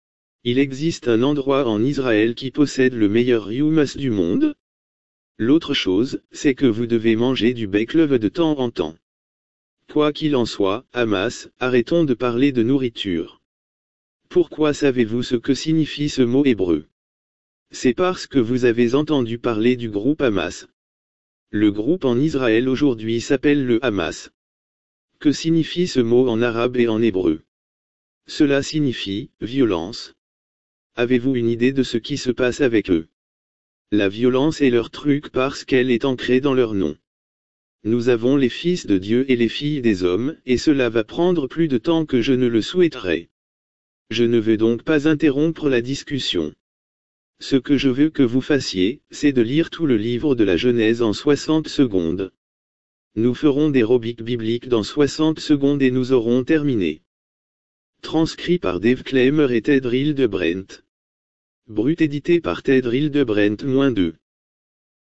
Il existe un endroit en Israël qui possède le meilleur hummus du monde. L'autre chose, c'est que vous devez manger du bacon de temps en temps. Quoi qu'il en soit, Hamas, arrêtons de parler de nourriture. Pourquoi savez-vous ce que signifie ce mot hébreu? C'est parce que vous avez entendu parler du groupe Hamas. Le groupe en Israël aujourd'hui s'appelle le Hamas. Que signifie ce mot en arabe et en hébreu? Cela signifie « violence ». Avez-vous une idée de ce qui se passe avec eux? La violence est leur truc parce qu'elle est ancrée dans leur nom. Nous avons les fils de Dieu et les filles des hommes, et cela va prendre plus de temps que je ne le souhaiterais. Je ne veux donc pas interrompre la discussion. Ce que je veux que vous fassiez, c'est de lire tout le livre de la Genèse en soixante secondes. Nous ferons des rubriques bibliques dans soixante secondes et nous aurons terminé. Transcrit par Dave Claymer et Ted Hildebrandt. Brut édité par Ted Hildebrandt-deux.